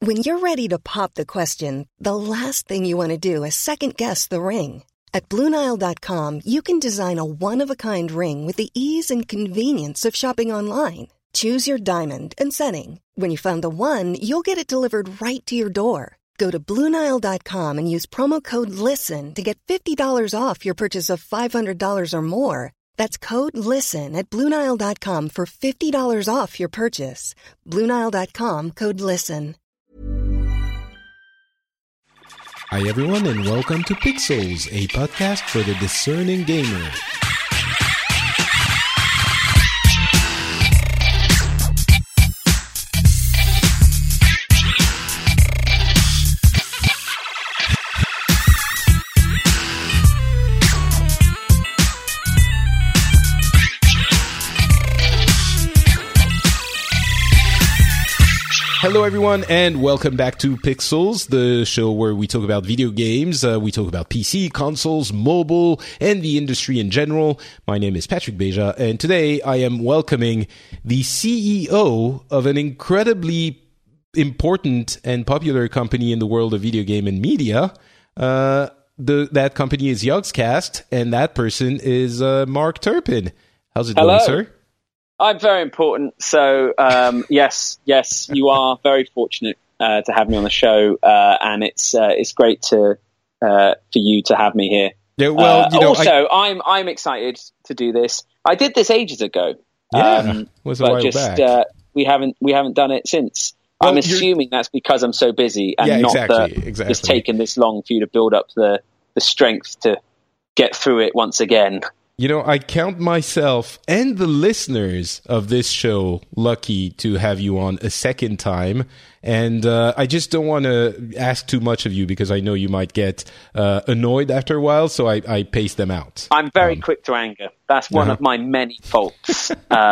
When you're ready to pop the question, the last thing you want to do is second-guess the ring. At BlueNile.com, you can design a one-of-a-kind ring with the ease and convenience of shopping online. Choose your diamond and setting. When you find the one, you'll get it delivered right to your door. Go to BlueNile.com and use promo code LISTEN to get $50 off your purchase of $500 or more. That's code LISTEN at BlueNile.com for $50 off your purchase. BlueNile.com, code LISTEN. Hi everyone and welcome to Pixels, a podcast for the discerning gamer. Hello everyone and welcome back to Pixels, the show where we talk about video games, we talk about PC, consoles, mobile, and the industry in general. My name is Patrick Beja, and today I am welcoming the CEO of an incredibly important and popular company in the world of video game and media. That company is Yogscast, and that person is Mark Turpin. How's it going, sir? I'm very important, so yes, you are very fortunate to have me on the show, and it's great for you to have me here. Yeah, well, I'm excited to do this. I did this ages ago. Yeah, was a while back. We haven't done it since. Well, I'm assuming that's because I'm so busy, and exactly. It's taken this long for you to build up the strength to get through it once again. You know, I count myself and the listeners of this show lucky to have you on a second time. And I just don't want to ask too much of you because I know you might get annoyed after a while, so I pace them out. I'm very quick to anger. That's one of my many faults.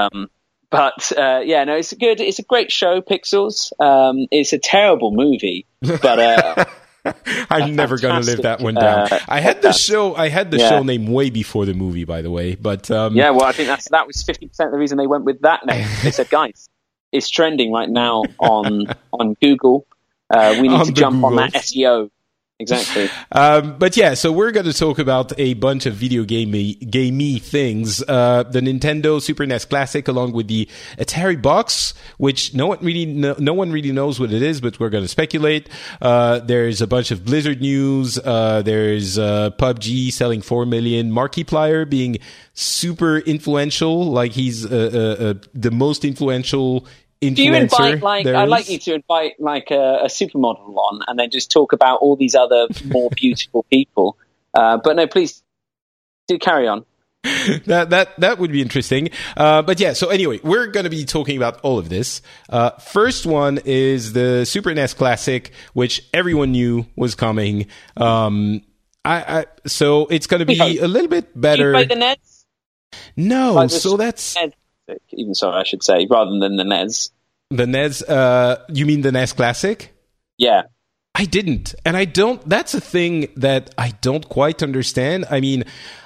But it's good. It's a great show, Pixels. It's a terrible movie, but... I'm never going to live that one down. I had the show name way before the movie, by the way. But I think that was 50% of the reason they went with that name. They said, guys, it's trending right now on Google. We need to jump on that SEO. Exactly. But yeah, so we're going to talk about a bunch of video gamey things. The Nintendo Super NES Classic, along with the Atari box, which no one really knows what it is, but we're going to speculate. There's a bunch of Blizzard news. There's PUBG selling 4 million. Markiplier being super influential, like he's the most influential influencer. Do you invite, I'd like you to invite a supermodel on and then just talk about all these other more beautiful people. But no, please do carry on. That would be interesting. But yeah, so anyway, we're going to be talking about all of this. First one is the Super NES Classic, which everyone knew was coming. So it's going to be a little bit better. Do you play the NES? No, so that's... Even so, I should say, rather than the NES. The NES, you mean the NES Classic? Yeah. I didn't. And I don't, that's a thing that I don't quite understand. I mean,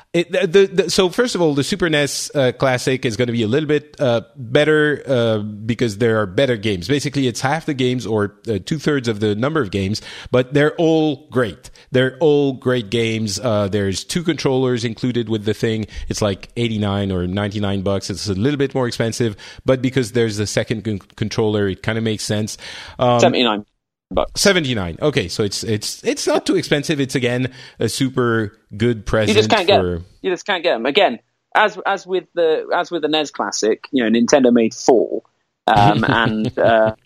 so first of all, the Super NES Classic is going to be a little bit better because there are better games. Basically, it's half the games or 2/3 of the number of games, but they're all great. They're all great games. There's 2 controllers included with the thing. It's like $89 or $99. It's a little bit more expensive, but because there's a second controller, it kind of makes sense. $79. $79. Okay, so it's not too expensive. It's again a super good present. You just can't get them. Again, as with the NES Classic, Nintendo made 4, and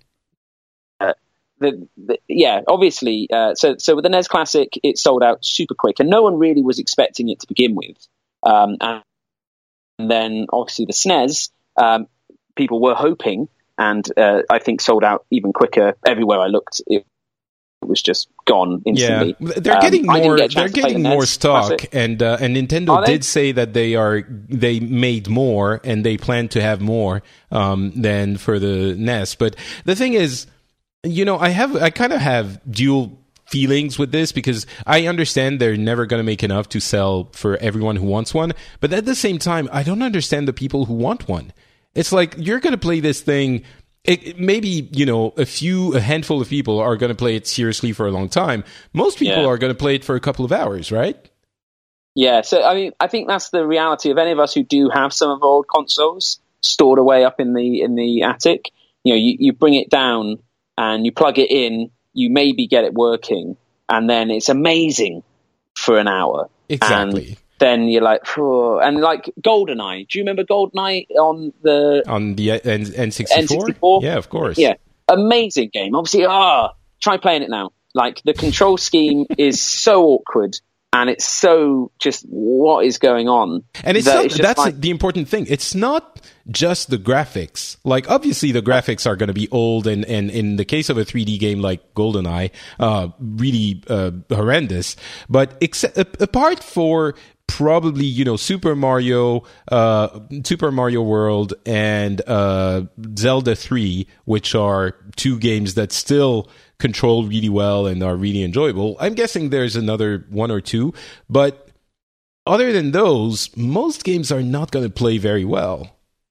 obviously. So with the NES Classic, it sold out super quick, and no one really was expecting it to begin with. And then obviously the SNES, people were hoping. And I think sold out even quicker. Everywhere I looked, it was just gone instantly. Yeah, they're getting more. They're getting more stock, and Nintendo did say that they made more and they plan to have more than for the NES. But the thing is, I kind of have dual feelings with this because I understand they're never going to make enough to sell for everyone who wants one. But at the same time, I don't understand the people who want one. It's like you're going to play this thing maybe, a handful of people are going to play it seriously for a long time. Most people are going to play it for a couple of hours, right? Yeah, so I think that's the reality of any of us who do have some of our old consoles stored away up in the attic. You bring it down and you plug it in, you maybe get it working, and then it's amazing for an hour. Exactly. And then you're like, oh. And like GoldenEye. Do you remember GoldenEye on the N64? N64? Yeah, of course. Yeah, amazing game. Obviously, try playing it now. Like the control scheme is so awkward. And it's so just what is going on. And that's the important thing. It's not just the graphics. Like, obviously, the graphics are going to be old, and in the case of a 3D game like GoldenEye, really horrendous. But apart for probably, Super Mario World, and Zelda 3, which are two games that still control really well and are really enjoyable. I'm guessing there's another one or two, but other than those, most games are not going to play very well.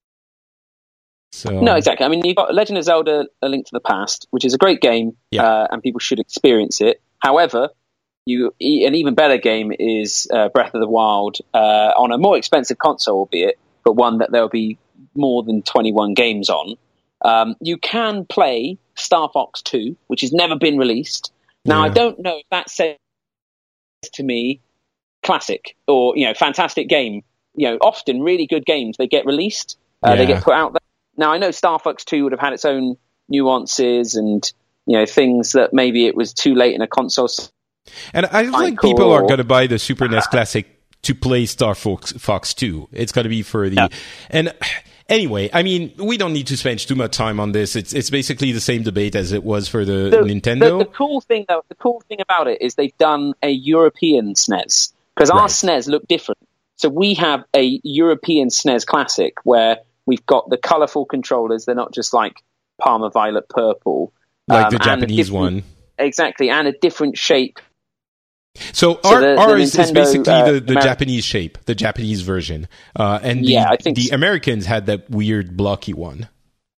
So no, exactly. I mean, you've got Legend of Zelda: A Link to the Past, which is a great game, and people should experience it. However, an even better game is Breath of the Wild on a more expensive console, albeit, but one that there'll be more than 21 games on. You can play Star Fox 2, which has never been released. Now, I don't know if that says to me classic or, fantastic game. Often really good games, they get released, they get put out there. Now, I know Star Fox 2 would have had its own nuances and, things that maybe it was too late in a console. And I think people are going to buy the Super NES Classic to play Star Fox 2. It's going to be for the... And anyway, I mean, we don't need to spend too much time on this. It's basically the same debate as it was for the Nintendo. The cool thing about it is they've done a European SNES, because our SNES look different. So we have a European SNES Classic where we've got the colourful controllers. They're not just like Parma Violet Purple. Like the Japanese one. Exactly, and a different shape. So ours is basically the Japanese shape, the Japanese version. And the Americans had that weird blocky one.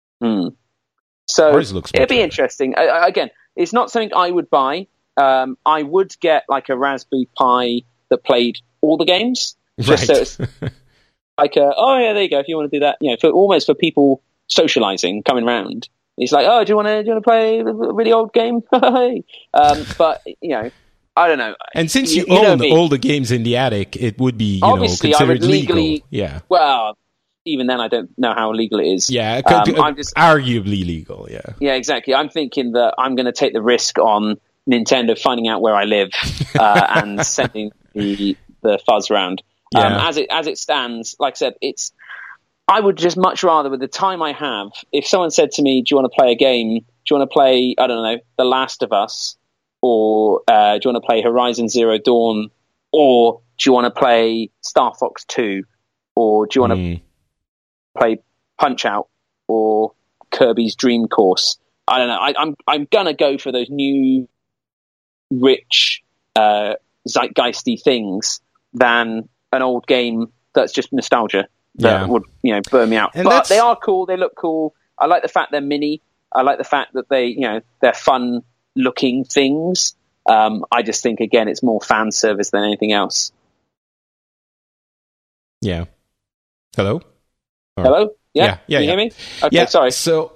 So ours looks it'd be interesting. Again, it's not something I would buy. I would get like a Raspberry Pi that played all the games. Just so it's like, there you go. If you want to do that, almost for people socializing, coming around. It's like, do you want to play a really old game? But I don't know. And since you own all the games in the attic, it would be obviously considered I would legally, legal. Yeah. Well, even then, I don't know how legal it is. Yeah, I'm just arguably legal. Yeah. Yeah, exactly. I'm thinking that I'm going to take the risk on Nintendo finding out where I live and sending the fuzz around. As it stands, like I said, I would just much rather, with the time I have, if someone said to me, "Do you want to play a game? Do you want to play, I don't know, The Last of Us?" Or do you want to play Horizon Zero Dawn? Or do you want to play Star Fox 2? Or do you want to play Punch-Out? Or Kirby's Dream Course? I don't know. I'm going to go for those new, rich, zeitgeisty things than an old game that's just nostalgia that would burn me out. But they are cool. They look cool. I like the fact they're mini. I like the fact that they're fun looking things. I just think, again, it's more fan service than anything else. Yeah. Hello? Hello? Yeah. Can you hear me? Okay, sorry. So,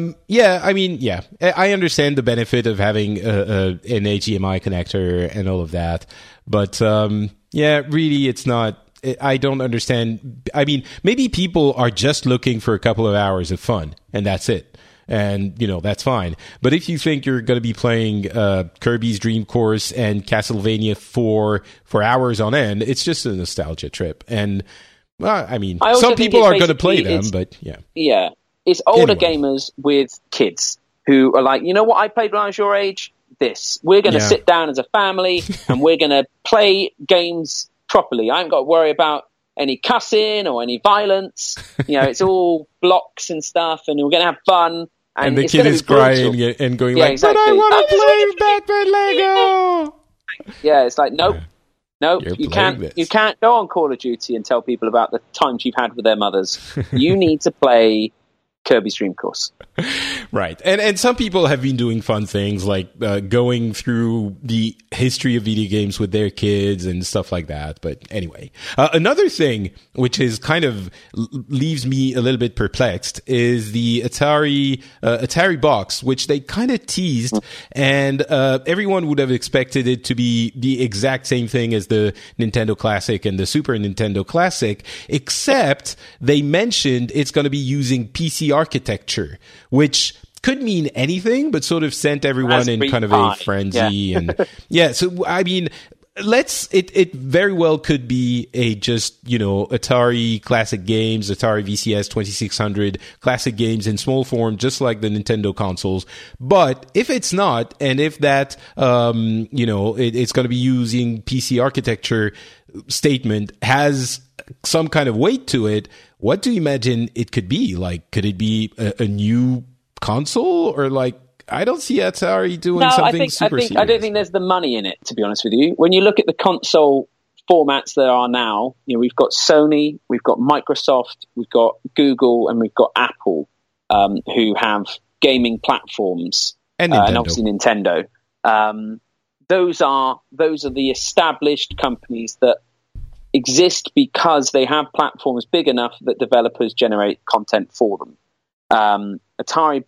I understand the benefit of having an HDMI connector and all of that. But, really, it's not... I don't understand. I mean, maybe people are just looking for a couple of hours of fun, and that's it. And, that's fine. But if you think you're going to be playing Kirby's Dream Course and Castlevania for hours on end, it's just a nostalgia trip. And, some people are going to play them, but yeah. Yeah. It's older gamers with kids who are like, you know what I played when I was your age? This. We're going to sit down as a family and we're going to play games properly. I haven't got to worry about any cussing or any violence. It's all blocks and stuff, and we're going to have fun. And the kid is crying and going exactly. But I want to play Batman Lego! Yeah, it's like, nope. You can't go on Call of Duty and tell people about the times you've had with their mothers. You need to play Kirby's Dream Course. Right. And some people have been doing fun things like going through the history of video games with their kids and stuff like that. But anyway, another thing which is kind of leaves me a little bit perplexed is the Atari box, which they kind of teased, and everyone would have expected it to be the exact same thing as the Nintendo Classic and the Super Nintendo Classic, except they mentioned it's going to be using PC architecture, which could mean anything, but sort of sent everyone in kind of a frenzy. And so I mean, it very well could be a just, Atari classic games, Atari VCS 2600 classic games in small form, just like the Nintendo consoles. But if it's not, and if that, it's going to be using PC architecture statement has some kind of weight to it, what do you imagine it could be? Like, could it be a new console, or like, I don't see Atari doing something super serious. I don't think there's the money in it, to be honest with you. When you look at the console formats there are now, we've got Sony, we've got Microsoft, we've got Google, and we've got Apple, who have gaming platforms, and obviously Nintendo. Those are the established companies that exist because they have platforms big enough that developers generate content for them. Atari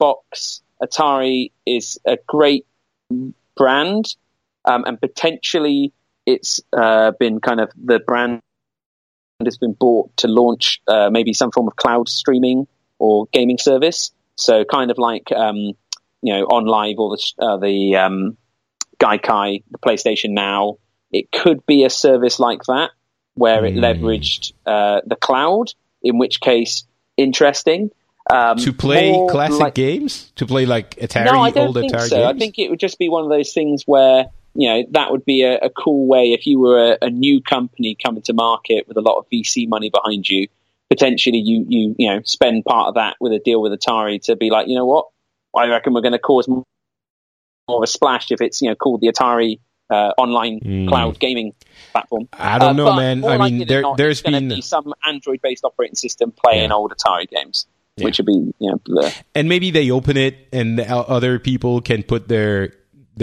is a great brand, and potentially it's been kind of, the brand has been bought to launch maybe some form of cloud streaming or gaming service. So kind of like on Live or the Gaikai, the PlayStation Now. It could be a service like that where it leveraged the cloud, in which case, interesting. To play classic games? To play like Atari, no, I don't think Atari so. games? I think it would just be one of those things where, that would be a cool way if you were a new company coming to market with a lot of VC money behind you. Potentially you spend part of that with a deal with Atari to be like, you know what? I reckon we're going to cause more of a splash if it's, called the Atari online cloud gaming platform. I don't know, man. I mean, there's going to be some Android-based operating system playing old Atari games. Yeah. Which would be, and maybe they open it and other people can put their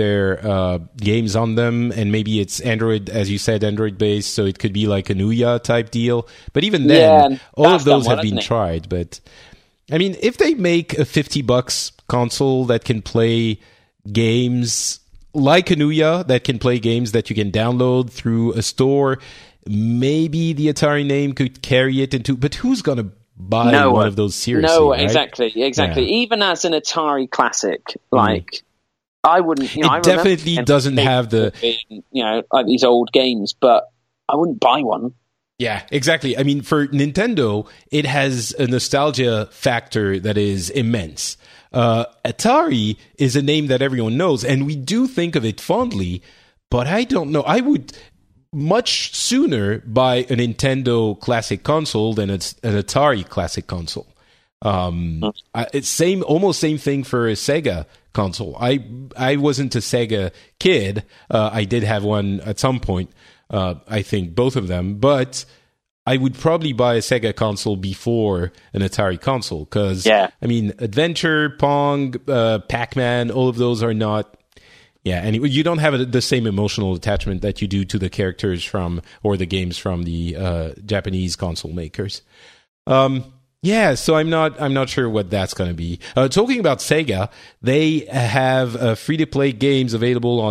games on them, and maybe it's Android, as you said, Android based, so it could be like a Ouya type deal. But even then, all of those have been tried. But I mean, if they make a $50 console that can play games like a Ouya, that can play games that you can download through a store, maybe the Atari name could carry it into. But who's gonna buy one of those seriously? No, right? exactly. Yeah. Even as an Atari classic, I wouldn't. It definitely doesn't have the like these old games, but I wouldn't buy one. Yeah, exactly. I mean, for Nintendo, it has a nostalgia factor that is immense. Atari is a name that everyone knows, and we do think of it fondly, but I don't know. I would much sooner buy a Nintendo classic console than an Atari classic console. It's almost same thing for a Sega console. I wasn't a Sega kid. I did have one at some point. I think both of them, but I would probably buy a Sega console before an Atari console because I mean, Adventure, Pong, Pac-Man, all of those are not. Yeah, and you don't have the same emotional attachment that you do to the characters from, or the games from the Japanese console makers. So I'm not sure what that's going to be. Talking about Sega, they have free-to-play games available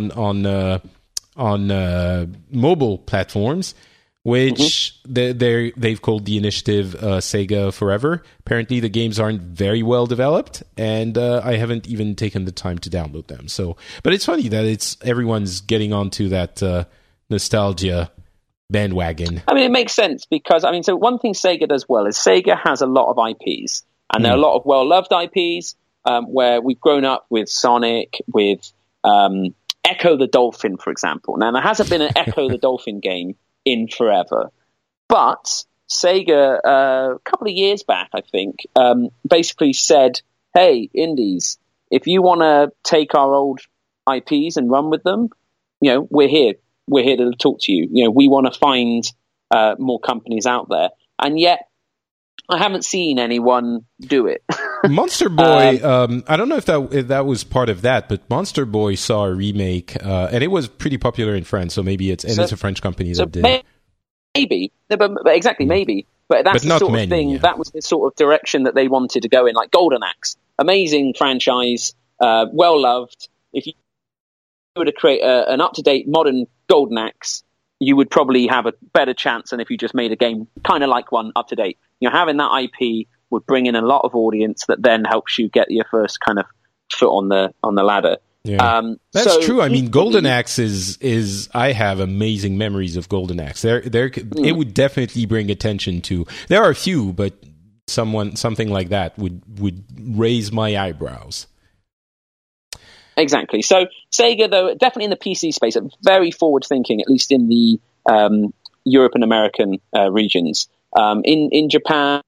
on mobile platforms, which they've called the initiative Sega Forever. Apparently, the games aren't very well developed, and I haven't even taken the time to download them. But it's funny that everyone's getting onto that nostalgia bandwagon. I mean, it makes sense because so one thing Sega does well is Sega has a lot of IPs, and there are a lot of well-loved IPs where we've grown up with Sonic, with Echo the Dolphin, for example. Now, there hasn't been an Echo the Dolphin game in forever, but Sega a couple of years back, I think, basically said, "Hey, indies, if you want to take our old IPs and run with them, we're here. We're here to talk to you. We want to find more companies out there." And yet, I haven't seen anyone do it. Monster Boy, I don't know if that was part of that, but Monster Boy saw a remake, and it was pretty popular in France, so maybe it's a French company that did. Maybe, but exactly, maybe. But that's the sort of thing, that was the sort of direction that they wanted to go in, like Golden Axe. Amazing franchise, well loved. If you were to create an up-to-date modern Golden Axe, you would probably have a better chance than if you just made a game kind of like one up-to-date. Having that IP would bring in a lot of audience that then helps you get your first kind of foot on the ladder. Yeah. That's true. I mean, Golden Axe is I have amazing memories of Golden Axe. It would definitely bring attention to. There are a few, but something like that would raise my eyebrows. Exactly. So Sega, though, definitely in the PC space, are very forward thinking, at least in the Europe and American regions. In Japan,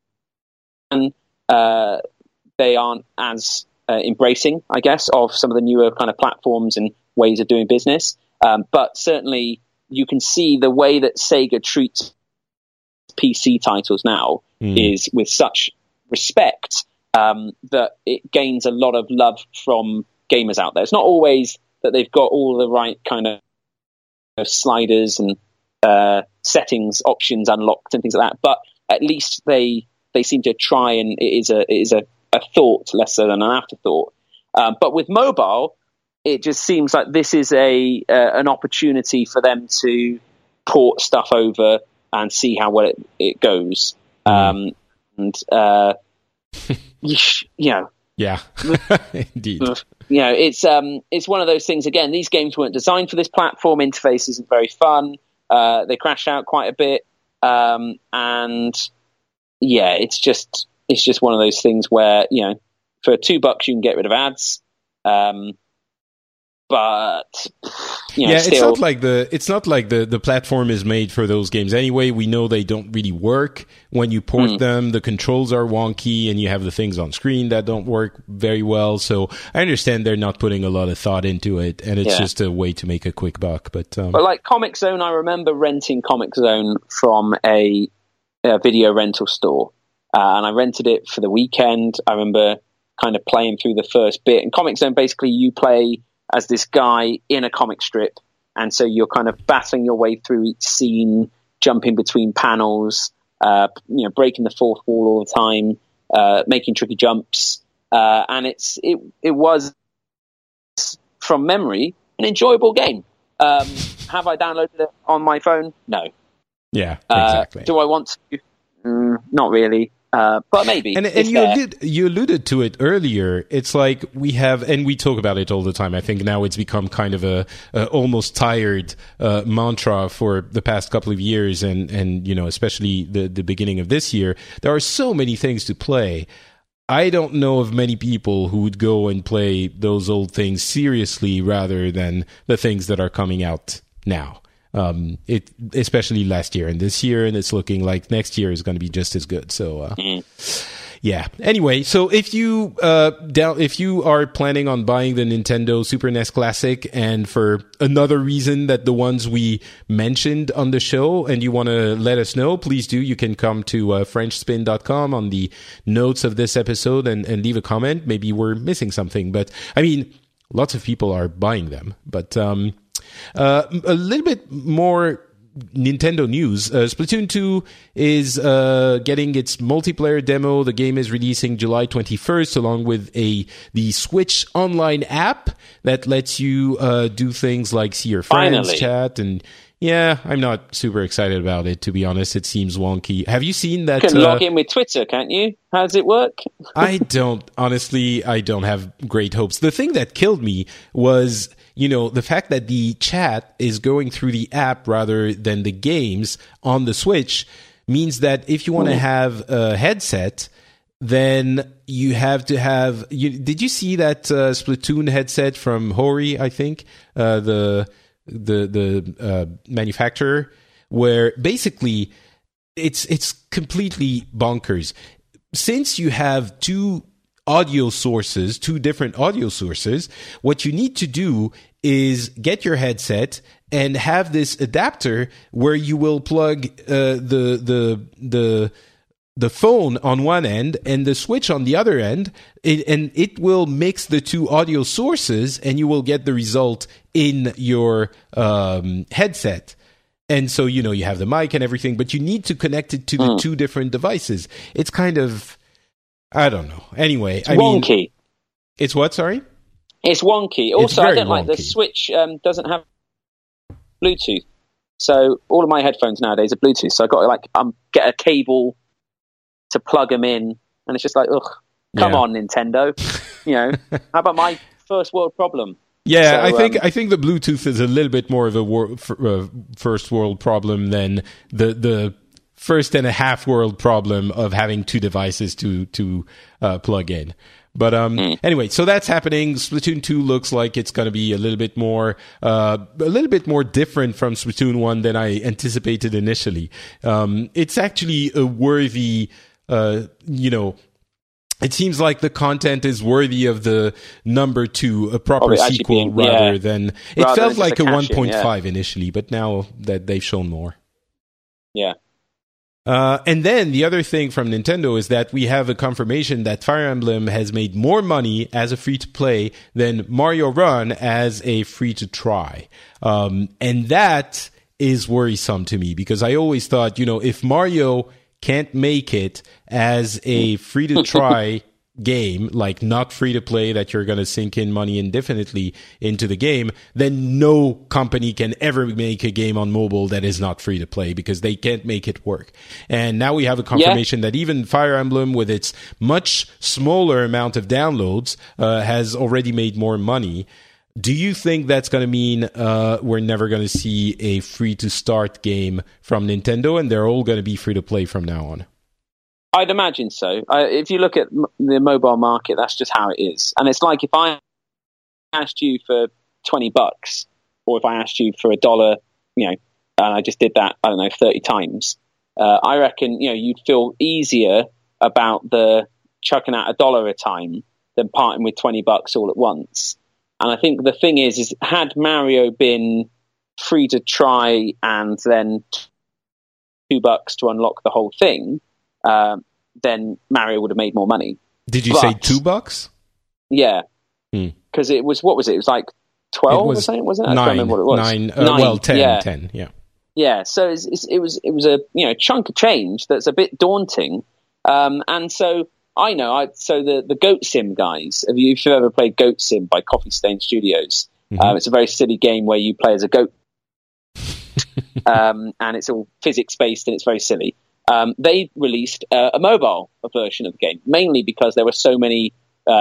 they aren't as embracing, I guess, of some of the newer kind of platforms and ways of doing business. But certainly you can see the way that Sega treats PC titles now is with such respect that it gains a lot of love from gamers out there. It's not always that they've got all the right kind of sliders and settings options unlocked and things like that, but at least they seem to try, and it is a thought less so than an afterthought. But with mobile, it just seems like this is an opportunity for them to port stuff over and see how well it goes. Yeah, indeed. It's one of those things. Again, these games weren't designed for this platform. Interface isn't very fun. They crash out quite a bit, and yeah, it's just one of those things where for $2 you can get rid of ads. But it's not like the platform is made for those games anyway. We know they don't really work when you port them. The controls are wonky, and you have the things on screen that don't work very well. So I understand they're not putting a lot of thought into it, and it's just a way to make a quick buck. But like Comic Zone, I remember renting Comic Zone from a video rental store, and I rented it for the weekend. I remember kind of playing through the first bit. And Comic Zone, basically, you play as this guy in a comic strip, and so you're kind of battling your way through each scene, jumping between panels, breaking the fourth wall all the time, making tricky jumps, and it was, from memory, an enjoyable game. Have I downloaded it on my phone? No. Yeah, exactly. Do I want to? Not really. But maybe. And you alluded to it earlier. It's like we have, and we talk about it all the time. I think now it's become kind of a almost tired mantra for the past couple of years, and especially the beginning of this year. There are so many things to play. I don't know of many people who would go and play those old things seriously rather than the things that are coming out now. Especially last year and this year, and it's looking like next year is going to be just as good. So, yeah. Anyway, so if you are planning on buying the Nintendo Super NES Classic, and for another reason that the ones we mentioned on the show, and you want to let us know, please do. You can come to FrenchSpin.com on the notes of this episode and leave a comment. Maybe we're missing something, but I mean, lots of people are buying them, but a little bit more Nintendo news. Splatoon 2 is getting its multiplayer demo. The game is releasing July 21st, along with the Switch Online app that lets you do things like see your friends, chat, and yeah, I'm not super excited about it, to be honest. It seems wonky. Have you seen that? You can log in with Twitter, can't you? How does it work? I don't have great hopes. The thing that killed me was, the fact that the chat is going through the app rather than the games on the Switch means that if you want to have a headset, then you have to have... did you see that Splatoon headset from Hori, I think? The manufacturer, where basically it's completely bonkers. Since you have two different audio sources, what you need to do is get your headset and have this adapter where you will plug the the phone on one end and the Switch on the other end, and it will mix the two audio sources, and you will get the result in your headset. And so, you have the mic and everything, but you need to connect it to the two different devices. It's kind of, I don't know. Anyway, it's wonky. It's what, sorry? It's wonky. Also, I don't like the Switch doesn't have Bluetooth. So all of my headphones nowadays are Bluetooth. So I've got to get a cable to plug them in. And it's just like, ugh, come on, Nintendo. How about my first world problem? Yeah, so, I think the Bluetooth is a little bit more of a first world problem than the first and a half world problem of having two devices to plug in. But anyway, so that's happening. Splatoon 2 looks like it's going to be a little bit more different from Splatoon 1 than I anticipated initially. It's actually a worthy, it seems like the content is worthy of the number 2, a proper sequel, rather than... It felt like a 1.5 initially, but now that they've shown more. Yeah. And then the other thing from Nintendo is that we have a confirmation that Fire Emblem has made more money as a free-to-play than Mario Run as a free-to-try. And that is worrisome to me, because I always thought, if Mario can't make it as a free-to-try game, like not free-to-play that you're going to sink in money indefinitely into the game, then no company can ever make a game on mobile that is not free-to-play, because they can't make it work. And now we have a confirmation that even Fire Emblem, with its much smaller amount of downloads, has already made more money. Do you think that's going to mean we're never going to see a free-to-start game from Nintendo, and they're all going to be free-to-play from now on? I'd imagine so. If you look at the mobile market, that's just how it is. And it's like if I asked you for $20, or if I asked you for $1, and I just did that, 30 times, I reckon, you'd feel easier about the chucking out $1 a time than parting with $20 all at once. And I think the thing is had Mario been free to try and then $2 to unlock the whole thing, then Mario would have made more money. Did you say $2? Yeah. Because it was, what was it? It was like 12 or something, wasn't it? I can't remember what it was. 10, 10, yeah. Yeah, so it was a chunk of change that's a bit daunting. And so I know, so the Goat Sim guys, if you've ever played Goat Sim by Coffee Stain Studios, it's a very silly game where you play as a goat, and it's all physics-based and it's very silly. They released a mobile version of the game, mainly because there were so many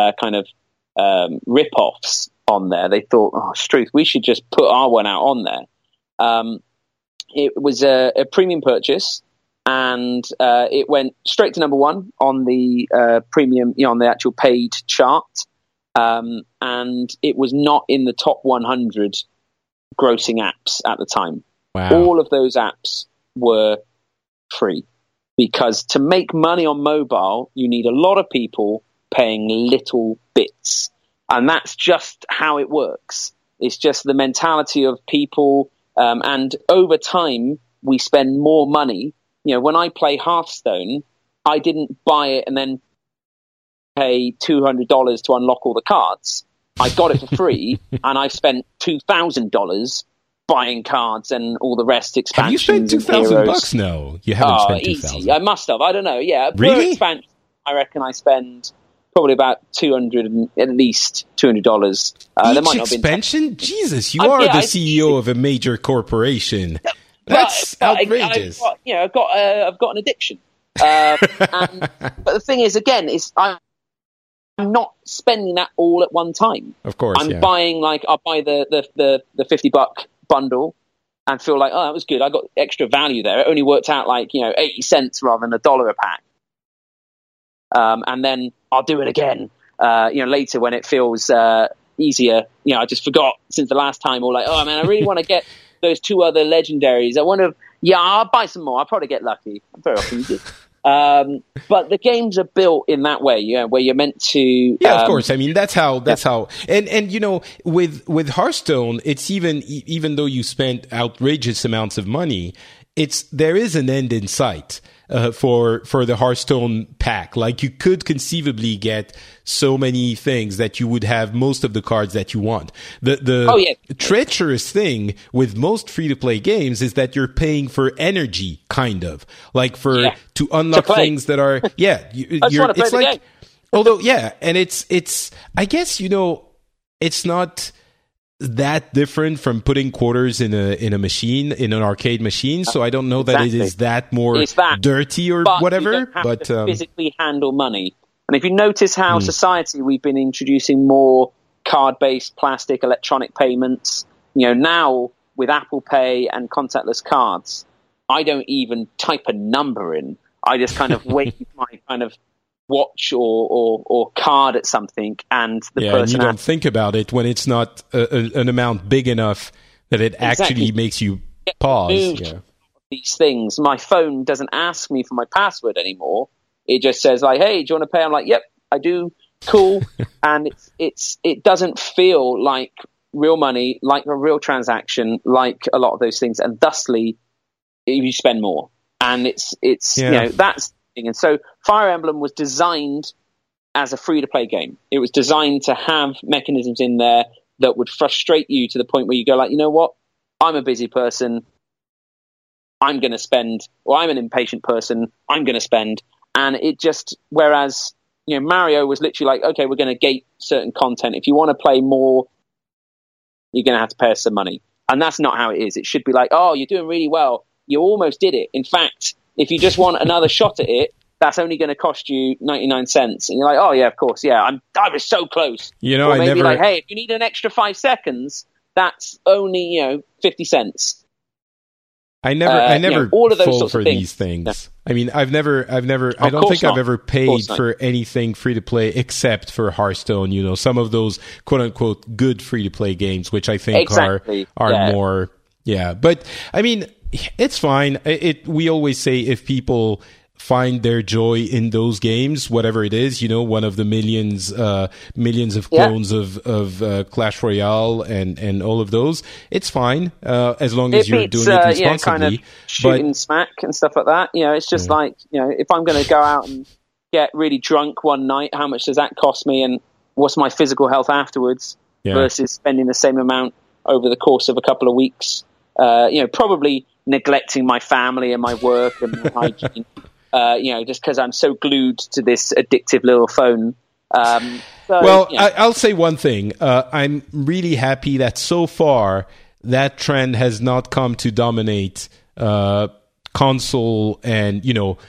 rip-offs on there. They thought, Struth, we should just put our one out on there. It was a premium purchase, and it went straight to number 1 on the premium, on the actual paid chart. And it was not in the top 100 grossing apps at the time. Wow. All of those apps were free, because to make money on mobile, you need a lot of people paying little bits. And that's just how it works. It's just the mentality of people. And over time, we spend more money. When I play Hearthstone, I didn't buy it and then pay $200 to unlock all the cards. I got it for free, and I've spent $2,000 buying cards and all the rest, expansions. Have you spent $2,000? No, you haven't spent $2,000. Easy. I must have. I don't know. Yeah, really? Per expansion, I reckon I spend probably about at least $200. Each might expansion? Jesus, you are the CEO of a major corporation. That's outrageous. I've got an addiction. But the thing is, again, I'm not spending that all at one time. Of course, I'm buying, I'll buy the $50 bundle and feel like, that was good. I got extra value there. It only worked out 80 cents rather than $1 a pack. And then I'll do it again, later when it feels easier. I just forgot since the last time, or I really want to get those 2 other legendaries. I want to, I'll buy some more. I'll probably get lucky. Very often you do. But the games are built in that way, where you're meant to. Of course. I mean, that's how. And with Hearthstone, it's even though you spent outrageous amounts of money, there is an end in sight. For the Hearthstone pack, like you could conceivably get so many things that you would have most of the cards that you want. The treacherous thing with most free to play games is that you're paying for energy, kind of like to unlock things that are it's like game. Although and it's I guess it's not that different from putting quarters in a machine, in an arcade machine. So I don't know that it is that more dirty or whatever. You don't have to physically handle money. And if you notice how society, we've been introducing more card-based plastic electronic payments. Now with Apple Pay and contactless cards, I don't even type a number in. I just kind of wave my kind of watch or card at something, and the person. And you don't think about it when it's not an amount big enough that it actually makes you pause. These things. My phone doesn't ask me for my password anymore. It just says like, "Hey, do you want to pay?" I'm like, "Yep, I do." Cool. And it doesn't feel like real money, like a real transaction, like a lot of those things, and thusly you spend more. And it's that's. And so Fire Emblem was designed as a free-to-play game. It was designed to have mechanisms in there that would frustrate you to the point where you go like, you know what? I'm a busy person. I'm going to spend, or I'm an impatient person. I'm going to spend. And it just, whereas, Mario was literally like, okay, we're going to gate certain content. If you want to play more, you're going to have to pay us some money. And that's not how it is. It should be like, oh, you're doing really well. You almost did it. In fact, if you just want another shot at it, that's only going to cost you 99 cents. And you're like, oh, yeah, of course. Yeah, I was so close. Or maybe like, hey, if you need an extra 5 seconds, that's only, 50 cents. I never all of those fall sorts for of these things. Yeah. I mean, I don't think I've ever paid for anything free to play except for Hearthstone, some of those quote unquote good free to play games, which I think are more, but I mean, it's fine. We always say if people find their joy in those games, whatever it is, one of the millions of clones of Clash Royale and all of those, it's fine as long as you're doing it responsibly. Kind of shooting smack and stuff like that. It's just like, if I'm going to go out and get really drunk one night, how much does that cost me, and what's my physical health afterwards versus spending the same amount over the course of a couple of weeks? Probably neglecting my family and my work and my hygiene, just because I'm so glued to this addictive little phone. I'll say one thing. I'm really happy that so far that trend has not come to dominate console and,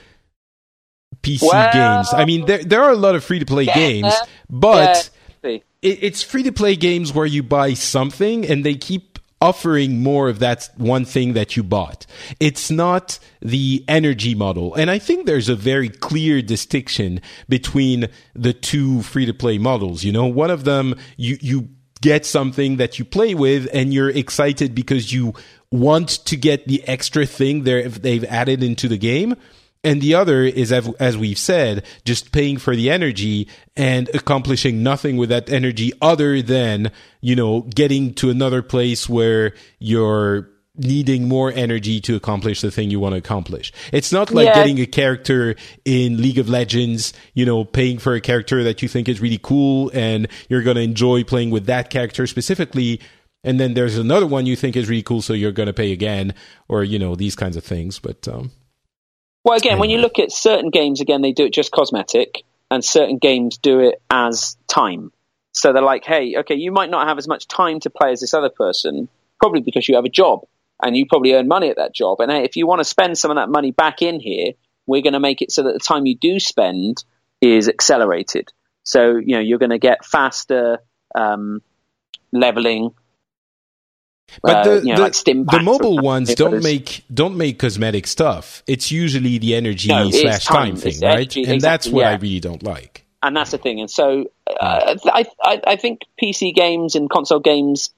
PC games. I mean, there are a lot of free-to-play games, but it's free-to-play games where you buy something and they keep offering more of that one thing that you bought. It's not the energy model. And I think there's a very clear distinction between the two free-to-play models. One of them, you get something that you play with and you're excited because you want to get the extra thing they've added into the game. And the other is, as we've said, just paying for the energy and accomplishing nothing with that energy other than, getting to another place where you're needing more energy to accomplish the thing you want to accomplish. It's not like getting a character in League of Legends, paying for a character that you think is really cool and you're going to enjoy playing with that character specifically. And then there's another one you think is really cool, so you're going to pay again, or, these kinds of things. But, well, again, when you look at certain games, again, they do it just cosmetic, and certain games do it as time. So they're like, hey, okay, you might not have as much time to play as this other person, probably because you have a job, and you probably earn money at that job. And hey, if you want to spend some of that money back in here, we're going to make it so that the time you do spend is accelerated. So, you're going to get faster leveling. But like the mobile ones don't make cosmetic stuff. It's usually the energy / time thing, right? And that's what I really don't like. And that's the thing. And so I think PC games and console games,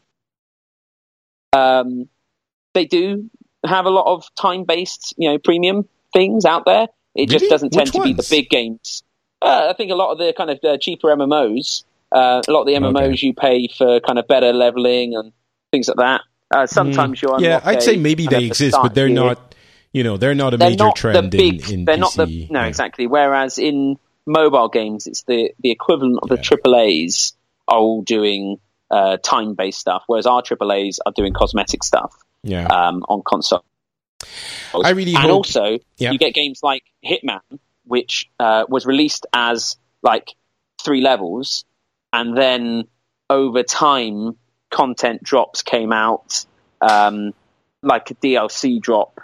they do have a lot of time-based, premium things out there. It just doesn't tend to be the big games. I think a lot of the kind of cheaper MMOs, a lot of the MMOs you pay for kind of better leveling and things like that. Sometimes you unlock I'd say maybe they exist, but they're not. they're not a they're major not trend the big, in they're PC. not exactly. Whereas in mobile games, it's the equivalent of the AAAs are all doing time-based stuff, whereas our AAAs are doing cosmetic stuff on console. I really and hope, also you get games like Hitman, which was released as like 3 levels, and then over time content drops came out, like a DLC drop.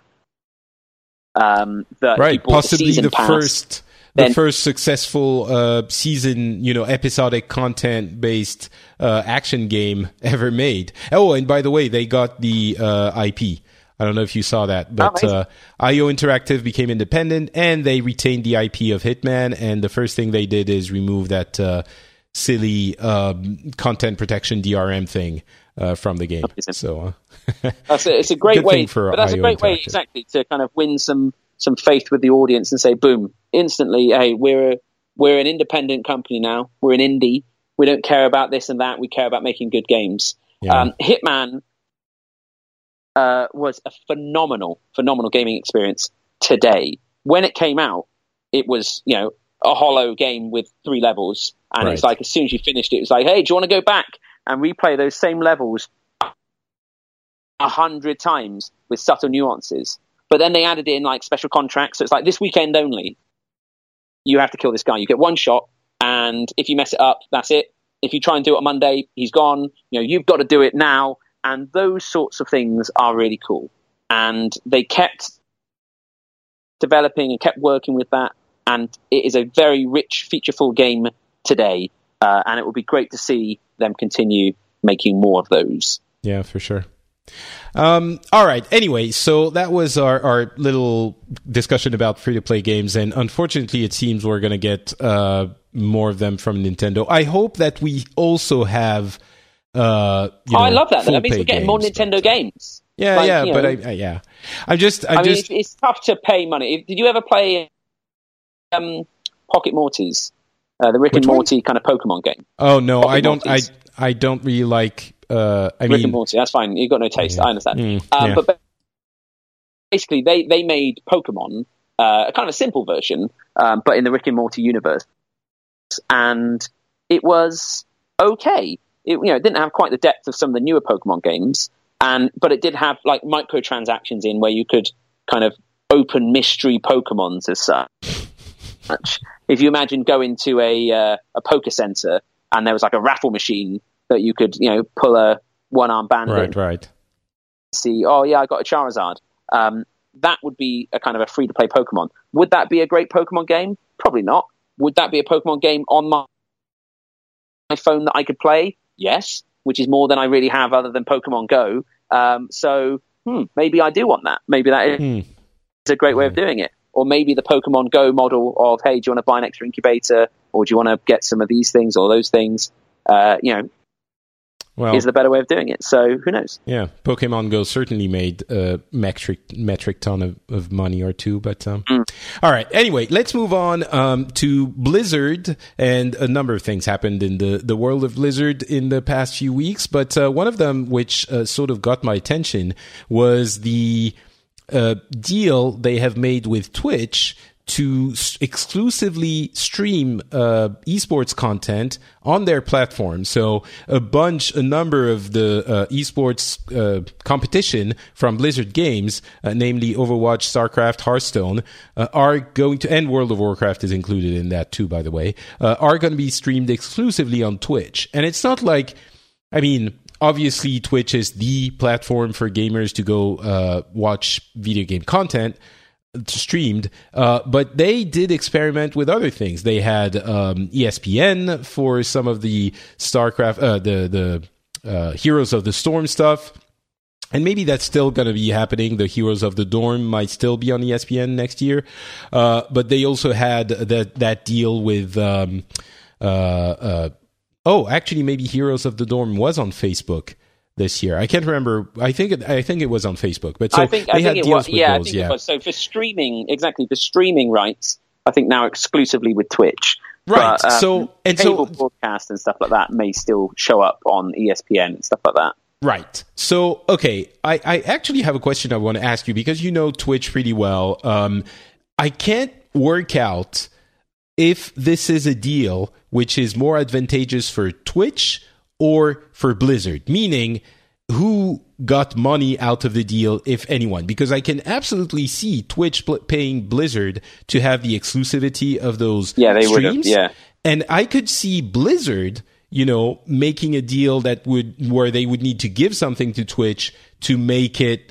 Possibly the first successful season, episodic content based action game ever made. Oh, and by the way, they got the IP. I don't know if you saw that, but IO Interactive became independent and they retained the IP of Hitman. And the first thing they did is remove that silly content protection DRM thing from the game. So it's a great way, but that's a great way exactly to kind of win some faith with the audience and say, boom, instantly, hey, we're an independent company now. We're an indie. We don't care about this and that. We care about making good games. Yeah. Hitman was a phenomenal gaming experience today. When it came out, it was, a hollow game with 3 levels. And it's like, as soon as you finished it, it was like, hey, do you want to go back and replay those same levels 100 times with subtle nuances? But then they added in like special contracts. So it's like, this weekend only, you have to kill this guy. You get 1 shot. And if you mess it up, that's it. If you try and do it on Monday, he's gone. You've got to do it now. And those sorts of things are really cool. And they kept developing and kept working with that. And it is a very rich, featureful game today. And it will be great to see them continue making more of those. Yeah, for sure. All right. Anyway, so that was our little discussion about free-to-play games. And unfortunately, it seems we're going to get more of them from Nintendo. I hope that we also have... I love that. That means we're getting more Nintendo games. Yeah, it's tough to pay money. Did you ever play Pocket Mortys, the Rick and Morty kind of Pokemon game? Oh no, I don't. I don't really like. Rick and Morty. That's fine. You've got no taste. I understand. But basically, they made Pokemon a kind of a simple version, but in the Rick and Morty universe, and it was okay. It didn't have quite the depth of some of the newer Pokemon games, but it did have like microtransactions in where you could kind of open mystery Pokemons as such. If you imagine going to a poker center and there was like a raffle machine that you could pull a one-arm band in. Right. See, oh yeah, I got a Charizard. That would be a kind of a free-to-play Pokemon. Would that be a great Pokemon game? Probably not. Would that be a Pokemon game on my phone that I could play? Yes, which is more than I really have other than Pokemon Go. So maybe I do want that. Maybe that is a great way of doing it. Or maybe the Pokemon Go model of, hey, do you want to buy an extra incubator? Or do you want to get some of these things or those things? Is the better way of doing it. So who knows? Yeah, Pokemon Go certainly made a metric ton of money or two. But all right. Anyway, let's move on to Blizzard. And a number of things happened in the world of Blizzard in the past few weeks. But one of them, which sort of got my attention, was the deal they have made with Twitch to exclusively stream esports content on their platform. So a number of the esports competition from Blizzard Games, namely Overwatch, StarCraft, Hearthstone, are going to, and World of Warcraft is included in that too, by the way, are going to be streamed exclusively on Twitch. And it's not like, obviously Twitch is the platform for gamers to go watch video game content streamed, but they did experiment with other things. They had ESPN for some of the StarCraft, the Heroes of the Storm stuff, and maybe that's still going to be happening. The Heroes of the Dorm might still be on ESPN next year, but they also had that deal with actually maybe Heroes of the Dorm was on Facebook this year. I can't remember. I think it was on Facebook. But so they had deals with those. It was. So for streaming rights, I think now exclusively with Twitch. Right. But, cable broadcast and stuff like that may still show up on ESPN and stuff like that. Right. So, okay, I actually have a question I want to ask you because you know Twitch pretty well. I can't work out if this is a deal which is more advantageous for Twitch or for Blizzard, meaning who got money out of the deal, if anyone, because I can absolutely see Twitch paying Blizzard to have the exclusivity of those streams. Yeah. And I could see Blizzard, making a deal where they would need to give something to Twitch to make it,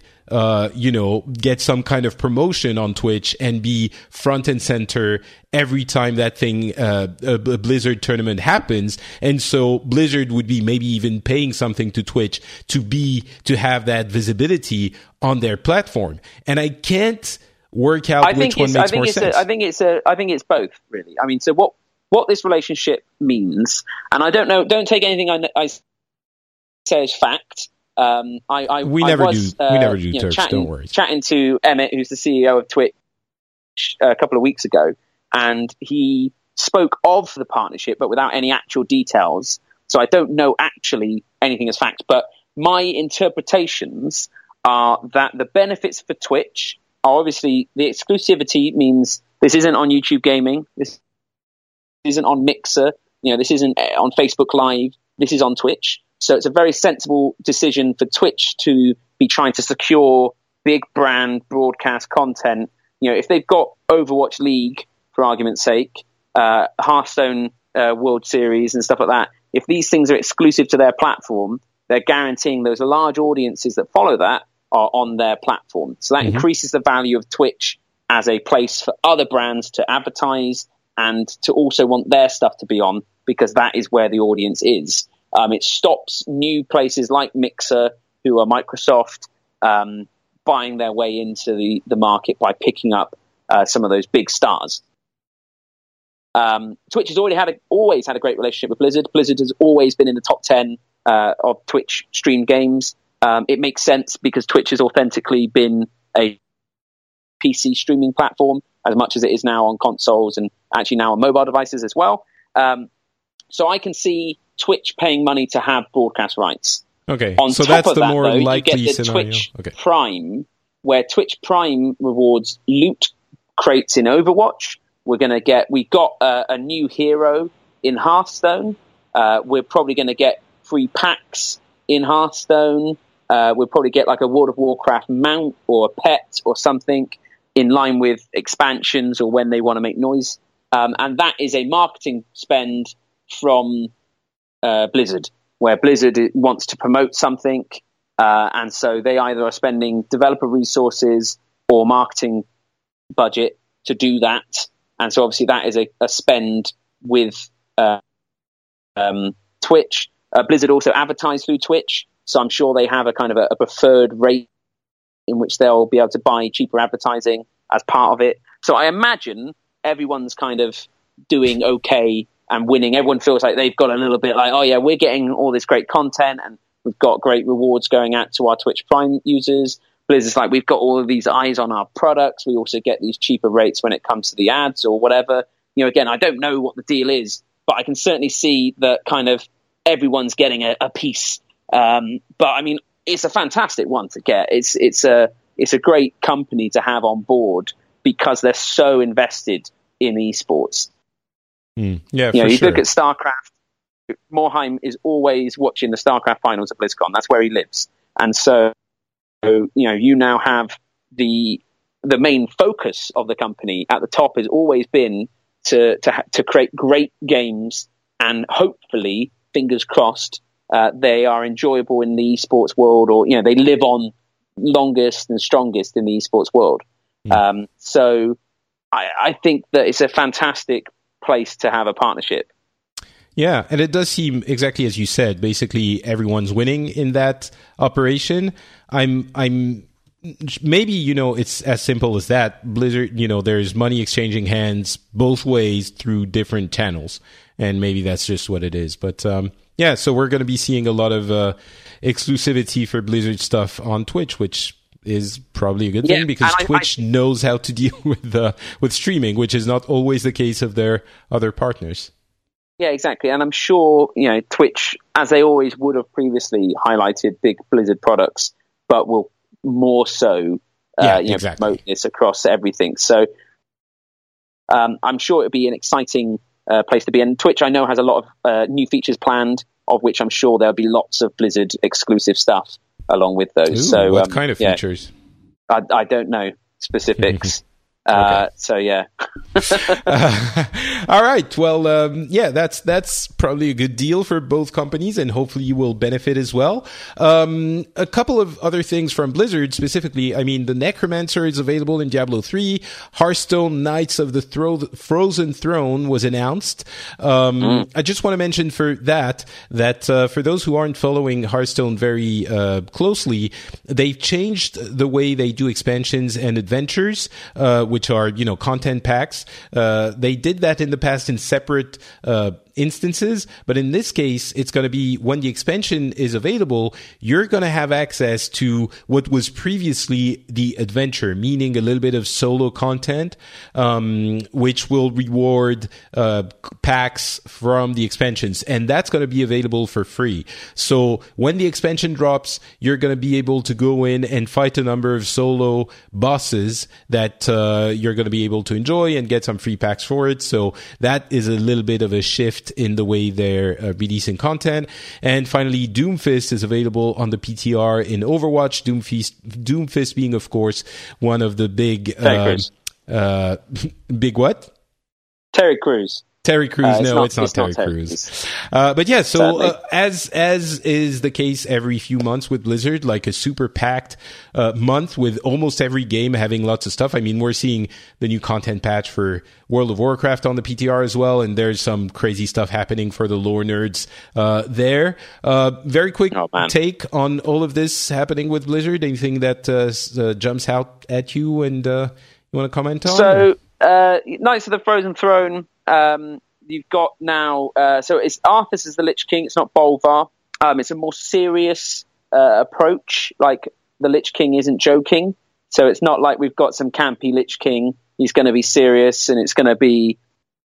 get some kind of promotion on Twitch and be front and center every time that thing, a Blizzard tournament happens. And so Blizzard would be maybe even paying something to Twitch to have that visibility on their platform. And I can't work out which one makes more sense. I think it's both, really. I mean, so what this relationship means, and I don't know, don't take anything I say as fact. We never do, Turks, don't worry. Chatting to Emmett, who's the CEO of Twitch, a couple of weeks ago, and he spoke of the partnership, but without any actual details. So I don't know actually anything as fact, but my interpretations are that the benefits for Twitch are obviously the exclusivity means this isn't on YouTube Gaming, this isn't on Mixer, this isn't on Facebook Live, this is on Twitch. So it's a very sensible decision for Twitch to be trying to secure big brand broadcast content. If they've got Overwatch League, for argument's sake, Hearthstone World Series and stuff like that, if these things are exclusive to their platform, they're guaranteeing those large audiences that follow that are on their platform. So that increases the value of Twitch as a place for other brands to advertise and to also want their stuff to be on, because that is where the audience is. It stops new places like Mixer, who are Microsoft, buying their way into the market by picking up some of those big stars. Twitch has always had a great relationship with Blizzard. Blizzard has always been in the top 10 of Twitch streamed games. It makes sense because Twitch has authentically been a PC streaming platform as much as it is now on consoles and actually now on mobile devices as well. So I can see Twitch paying money to have broadcast rights. Okay, on so top that's of the that, more though, likely you get the scenario. Twitch Prime, where Twitch Prime rewards loot crates in Overwatch. We got a new hero in Hearthstone. We're probably going to get free packs in Hearthstone. We'll probably get like a World of Warcraft mount or a pet or something in line with expansions or when they want to make noise. And that is a marketing spend from Blizzard, where Blizzard wants to promote something, and so they either are spending developer resources or marketing budget to do that. And so obviously that is a spend with Twitch. Blizzard also advertise through Twitch, so I'm sure they have a kind of a preferred rate in which they'll be able to buy cheaper advertising as part of it. So I imagine everyone's kind of doing okay and winning. Everyone feels like they've got a little bit like, oh yeah, we're getting all this great content and we've got great rewards going out to our Twitch Prime users. Blizzard's like, we've got all of these eyes on our products. We also get these cheaper rates when it comes to the ads or whatever. Again, I don't know what the deal is, but I can certainly see that kind of everyone's getting a piece. But I mean, it's a fantastic one to get. It's a great company to have on board because they're so invested in esports. Yeah, you sure. Look at StarCraft. Morheim is always watching the StarCraft finals at BlizzCon. That's where he lives. And so, you now have the main focus of the company at the top has always been to create great games, and hopefully, fingers crossed, they are enjoyable in the esports world, or they live on longest and strongest in the esports world. So I think that it's a fantastic place to have a partnership. Yeah, and it does seem exactly as you said. Basically, everyone's winning in that operation. I'm maybe it's as simple as that. Blizzard, there's money exchanging hands both ways through different channels, and maybe that's just what it is. But yeah, so we're going to be seeing a lot of exclusivity for Blizzard stuff on Twitch, which is probably a good thing because Twitch knows how to deal with streaming, which is not always the case of their other partners. Yeah, exactly. And I'm sure, Twitch as they always would have previously highlighted big Blizzard products, but will more so promote this across everything. So I'm sure it'll be an exciting place to be. And Twitch, I know, has a lot of new features planned, of which I'm sure there'll be lots of Blizzard exclusive stuff along with those. Ooh, so what kind of features? I don't know specifics. Okay. So yeah. All right. Well, that's probably a good deal for both companies, and hopefully you will benefit as well. A couple of other things from Blizzard specifically. I mean, the Necromancer is available in Diablo 3. Hearthstone Knights of the Frozen Throne was announced. I just want to mention that for those who aren't following Hearthstone very closely, they've changed the way they do expansions and adventures, which are, content packs. They did that in the past in separate instances, but in this case, it's going to be when the expansion is available, you're going to have access to what was previously the adventure, meaning a little bit of solo content, which will reward packs from the expansions, and that's going to be available for free. So when the expansion drops, you're going to be able to go in and fight a number of solo bosses that you're going to be able to enjoy and get some free packs for it. So that is a little bit of a shift in the way they're releasing content. And finally, Doomfist is available on the PTR in Overwatch. Doomfist being, of course, one of the big big what? Terry Crews. Terry Crews, no, it's not Terry Crews. But yeah, so as is the case every few months with Blizzard, like a super packed month with almost every game having lots of stuff. I mean, we're seeing the new content patch for World of Warcraft on the PTR as well, and there's some crazy stuff happening for the lore nerds there. Very quick take on all of this happening with Blizzard. Anything that jumps out at you and you want to comment on? So, Knights of the Frozen Throne. You've got now, so it's Arthas is the Lich King. It's not Bolvar. It's a more serious approach. Like, the Lich King isn't joking. So it's not like we've got some campy Lich King. He's going to be serious, and it's going to be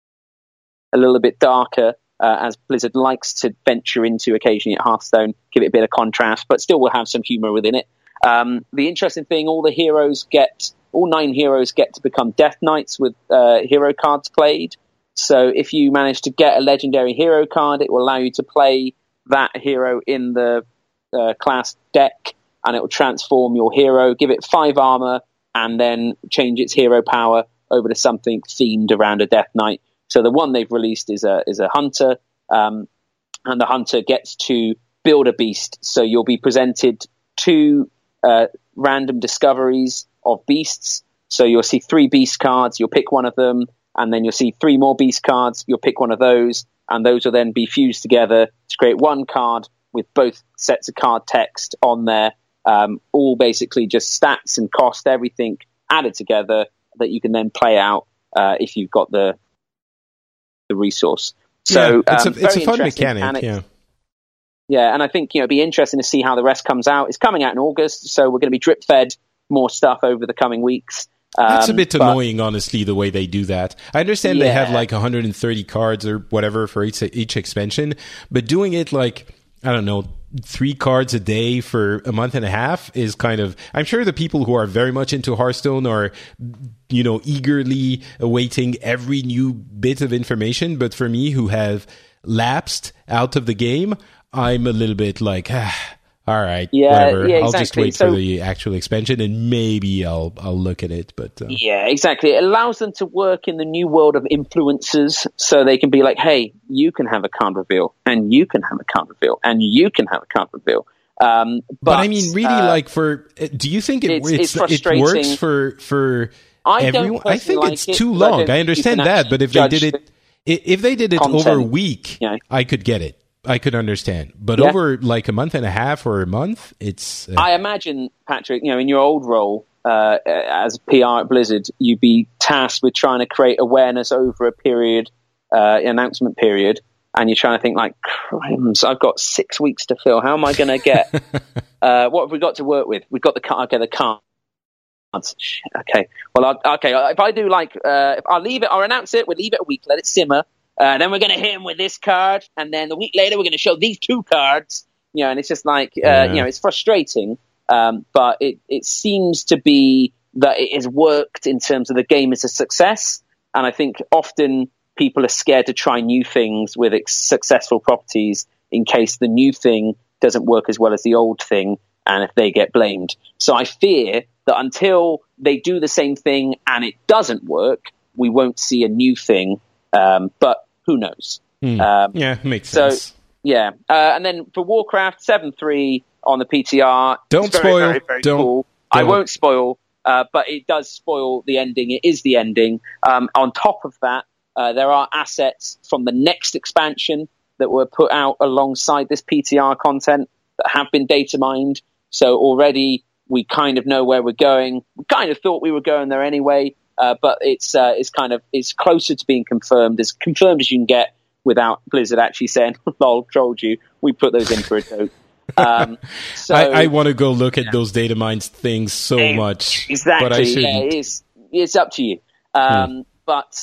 a little bit darker, as Blizzard likes to venture into occasionally at Hearthstone, give it a bit of contrast, but still will have some humor within it. The interesting thing, all 9 heroes get to become Death Knights with hero cards played. So if you manage to get a legendary hero card, it will allow you to play that hero in the class deck, and it will transform your hero, give it 5 armor, and then change its hero power over to something themed around a Death Knight. So the one they've released is a hunter, and the hunter gets to build a beast. So you'll be presented 2 random discoveries of beasts. So you'll see 3 beast cards, you'll pick one of them, and then you'll see 3 more beast cards, you'll pick one of those, and those will then be fused together to create one card with both sets of card text on there, all basically just stats and cost, everything added together that you can then play out if you've got the resource. So yeah, it's a fun mechanic, yeah, and I think it'd be interesting to see how the rest comes out. It's coming out in August, so we're going to be drip fed more stuff over the coming weeks. That's a bit annoying, honestly, the way they do that. I understand they have like 130 cards or whatever for each expansion, but doing it like, I don't know, 3 cards a day for a month and a half is kind of... I'm sure the people who are very much into Hearthstone are, eagerly awaiting every new bit of information, but for me, who have lapsed out of the game, I'm a little bit like... all right, whatever. Yeah, exactly. I'll just wait for the actual expansion, and maybe I'll look at it. But yeah, exactly. It allows them to work in the new world of influencers, so they can be like, "Hey, you can have a card reveal, and you can have a card reveal, and you can have a card reveal." But I mean, really, do you think it works for everyone? I think it's too long. I understand that, but if they did it over a week, I could get it. I could understand, but over like a month and a half or a month, it's... I imagine, Patrick, in your old role as PR at Blizzard, you'd be tasked with trying to create awareness over a period, announcement period, and you're trying to think like, crumbs, I've got 6 weeks to fill. How am I going to get... what have we got to work with? We've got the cards. Okay. Well, if I do if I'll leave it, I'll announce it, we'll leave it a week, let it simmer. Then we're going to hit him with this card, and then the week later we're going to show these 2 cards. And it's just like, it's frustrating, but it seems to be that it has worked in terms of the game as a success. And I think often people are scared to try new things with successful properties in case the new thing doesn't work as well as the old thing, and if they get blamed. So I fear that until they do the same thing and it doesn't work, we won't see a new thing. But who knows? Makes sense. So, yeah. And then for Warcraft 7.3 on the PTR, don't spoil. Very, very cool. I won't spoil, but it does spoil the ending. It is the ending. On top of that, there are assets from the next expansion that were put out alongside this PTR content that have been data mined. So already we kind of know where we're going. We kind of thought we were going there anyway, but it's closer to being confirmed as you can get without Blizzard actually saying, "Lol, trolled you. We put those in for a joke." So I want to go look at those data mines things so much. Exactly. But I shouldn't. It's up to you. But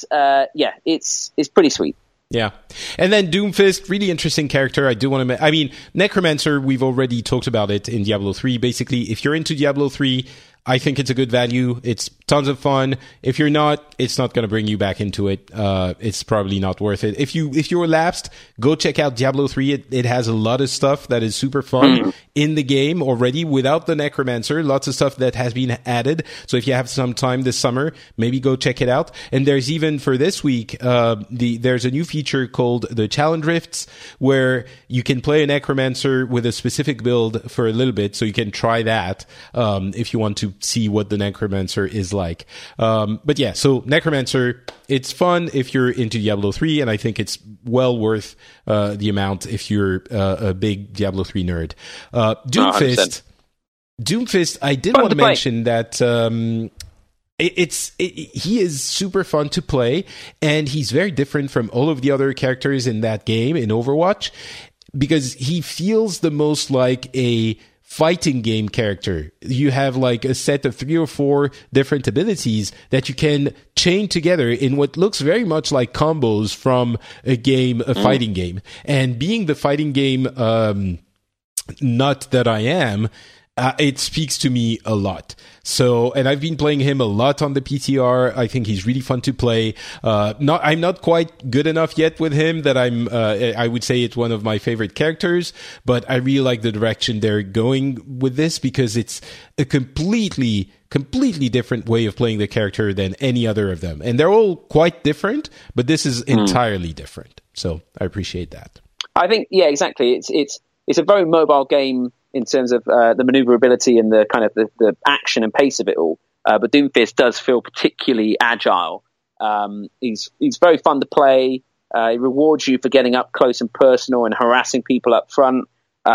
it's pretty sweet. Yeah. And then Doomfist, really interesting character. I do want to... Necromancer, we've already talked about it in Diablo 3. Basically, if you're into Diablo 3, I think it's a good value. It's tons of fun. If you're not, it's not going to bring you back into it. It's probably not worth it. If you're lapsed, go check out Diablo 3. It has a lot of stuff that is super fun in the game already without the Necromancer. Lots of stuff that has been added. So if you have some time this summer, maybe go check it out. And there's even for this week, there's a new feature called the Challenge Rifts where you can play a Necromancer with a specific build for a little bit. So you can try that if you want to see what the Necromancer is like. But yeah, so Necromancer, it's fun if you're into Diablo 3, and I think it's well worth the amount if you're a big Diablo 3 nerd. Doomfist, 100%. Doomfist, I did want to mention that he is super fun to play, and he's very different from all of the other characters in that game, in Overwatch, because he feels the most like a fighting game character. You have like a set of 3 or 4 different abilities that you can chain together in what looks very much like combos from a fighting game. And being the fighting game nut that I am, it speaks to me a lot. So, and I've been playing him a lot on the PTR. I think he's really fun to play. I'm not quite good enough yet with him that I would say it's one of my favorite characters, but I really like the direction they're going with this because it's a completely different way of playing the character than any other of them. And they're all quite different, but this is entirely different. So I appreciate that. I think, yeah, exactly. It's a very mobile game in terms of the maneuverability and the kind of the action and pace of it all. But Doomfist does feel particularly agile. He's very fun to play. He rewards you for getting up close and personal and harassing people up front.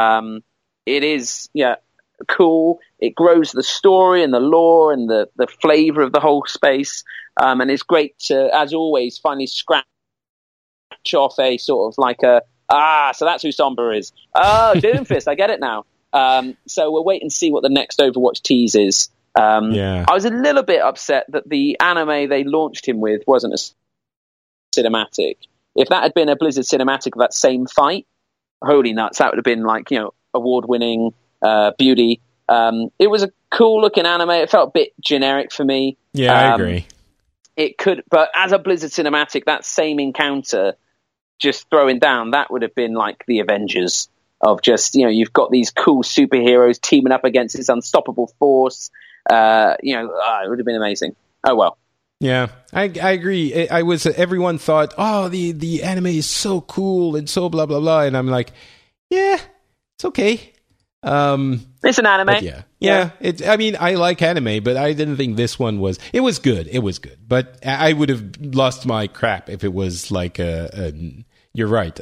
It is, cool. It grows the story and the lore and the flavor of the whole space. And it's great to, as always, finally scratch off a sort of like so that's who Sombra is. Oh, Doomfist, I get it now. So we'll wait and see what the next Overwatch tease is. I was a little bit upset that the anime they launched him with wasn't a cinematic. If that had been a Blizzard cinematic of that same fight, holy nuts, that would have been like, award-winning beauty. It was a cool-looking anime. It felt a bit generic for me. Yeah, I agree. It could, but as a Blizzard cinematic, that same encounter just throwing down, that would have been like the Avengers of just, you've got these cool superheroes teaming up against this unstoppable force. It would have been amazing. Oh, well. Yeah, I agree. Everyone thought, the anime is so cool and so blah, blah, blah. And I'm like, yeah, it's okay. It's an anime. Yeah. I like anime, but I didn't think this one was. It was good. But I would have lost my crap if it was like you're right,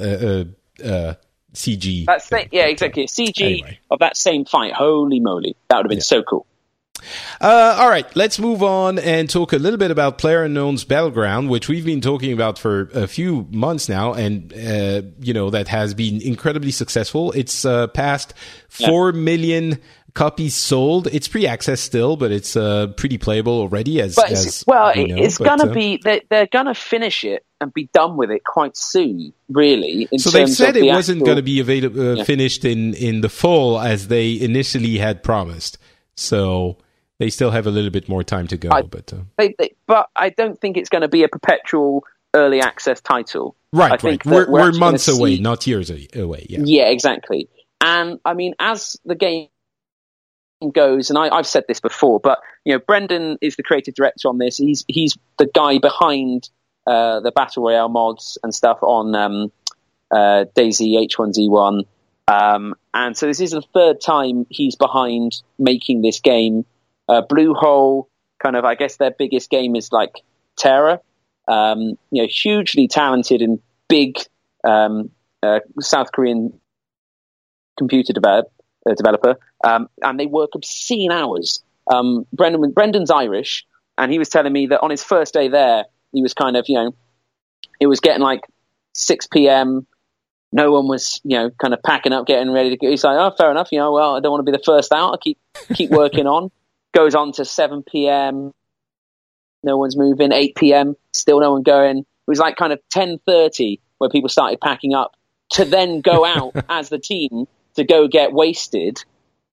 CG. Exactly. A CG anyway. Of that same fight. Holy moly, that would have been so cool. All right, let's move on and talk a little bit about PlayerUnknown's Battleground, which we've been talking about for a few months now, and that has been incredibly successful. It's passed 4 million copies sold. It's pre-access still, but it's pretty playable already. It's gonna be. They're gonna finish it and be done with it quite soon. Really. So they said it wasn't going to be available finished in the fall as they initially had promised. So they still have a little bit more time to go. But I don't think it's going to be a perpetual early access title. Right. We're months away, not years away. Yeah, exactly. And I mean, as the game goes, and I've said this before, but Brendan is the creative director on this. He's the guy behind the Battle Royale mods and stuff on DayZ H1Z1. And so this is the third time he's behind making this game. Bluehole, kind of, I guess their biggest game is like Terra. Hugely talented and big South Korean computer developer, and they work obscene hours. Brendan's Irish, and he was telling me that on his first day there, he was kind of, it was getting like 6 p.m. No one was, kind of packing up, getting ready to go. He's like, oh, fair enough. Well, I don't want to be the first out. I keep working on. Goes on to 7 p.m. No one's moving. 8 p.m. Still no one going. It was like kind of 10:30 where people started packing up to then go out as the team to go get wasted.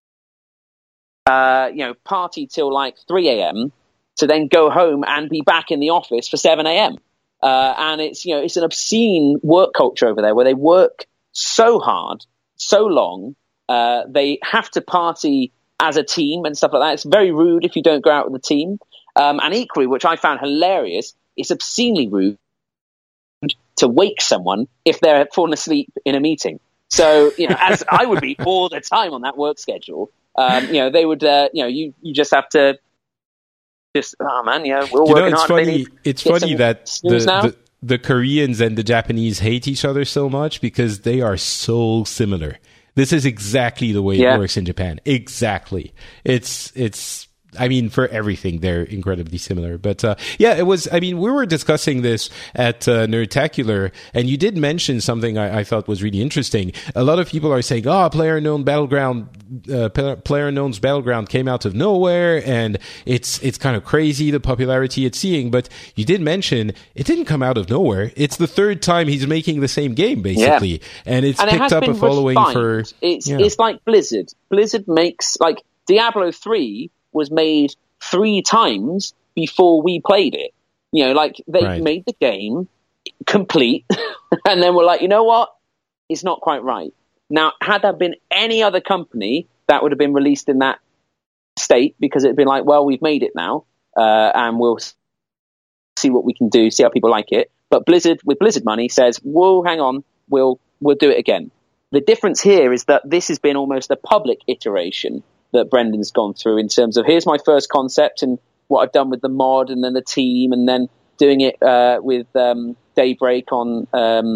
Party till like 3 a.m. to then go home and be back in the office for 7 a.m. And it's an obscene work culture over there where they work so hard, so long. They have to party as a team and stuff like that. It's very rude if you don't go out with the team. And equally, which I found hilarious, it's obscenely rude to wake someone if they're falling asleep in a meeting. So, as I would be all the time on that work schedule, they would, you just have to oh man, we're all working hard. It's funny that the Koreans and the Japanese hate each other so much because they are so similar. This is exactly the way it works in Japan. Exactly. It's I mean, for everything, they're incredibly similar. But it was, we were discussing this at Nerdtacular, and you did mention something I felt was really interesting. A lot of people are saying, PlayerUnknown's Battleground came out of nowhere, and it's kind of crazy, the popularity it's seeing. But you did mention it didn't come out of nowhere. It's the third time he's making the same game, basically. And it's picked up a following for... It's like Blizzard. Blizzard makes, like, Diablo 3... was made 3 times before we played it. They made the game complete and then we're like, you know what? It's not quite right. Now, had that been any other company, that would have been released in that state because it'd been like, well, we've made it now and we'll see what we can do, see how people like it. But Blizzard, with Blizzard money, says, whoa, hang on, we'll do it again. The difference here is that this has been almost a public iteration that Brendan's gone through in terms of here's my first concept and what I've done with the mod and then the team and then doing it with Daybreak on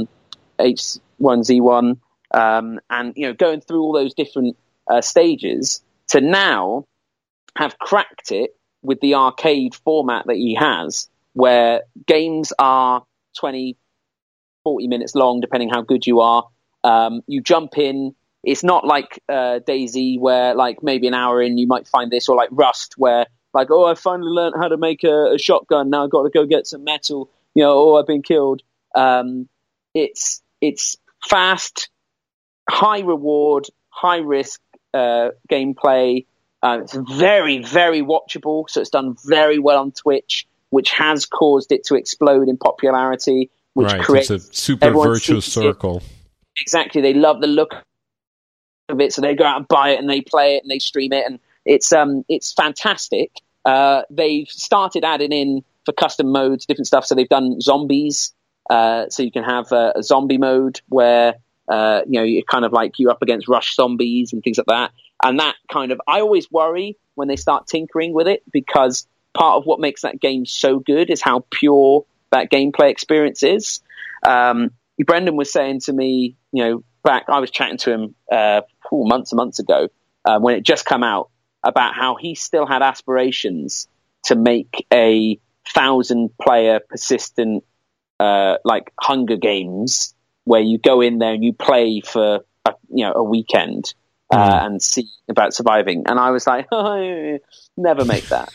H1Z1 and going through all those different stages to now have cracked it with the arcade format that he has where games are 20, 40 minutes long depending how good you are. You jump in. It's not like DayZ where like maybe an hour in you might find this, or like Rust where like, oh, I finally learned how to make a shotgun. Now I've got to go get some metal. I've been killed. It's fast, high reward, high risk gameplay. It's very, very watchable. So it's done very well on Twitch, which has caused it to explode in popularity. Which creates it's a super virtuous circle. Exactly. They love the look of it, so they go out and buy it and they play it and they stream it, and it's fantastic. They've started adding in for custom modes different stuff, so they've done zombies, so you can have a zombie mode where you're kind of like you're up against rush zombies and things like that. And that kind of, I always worry when they start tinkering with it, because part of what makes that game so good is how pure that gameplay experience is. Brendan was saying to me, back, I was chatting to him months and months ago when it just come out, about how he still had aspirations to make a 1,000-player persistent like Hunger Games where you go in there and you play for a weekend. and see about surviving. And I was like, oh, never make that.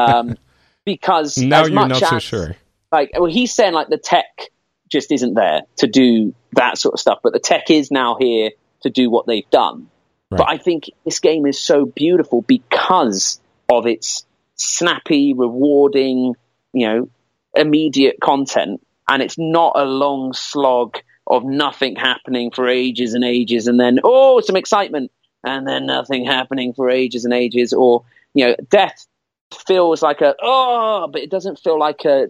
Because now as you're much not as, so sure. Like, well, he's saying like the tech just isn't there to do that sort of stuff, but the tech is now here to do what they've done. Right. But I think this game is so beautiful because of its snappy, rewarding, immediate content, and it's not a long slog of nothing happening for ages and ages, and then some excitement, and then nothing happening for ages and ages, or death feels like but it doesn't feel like a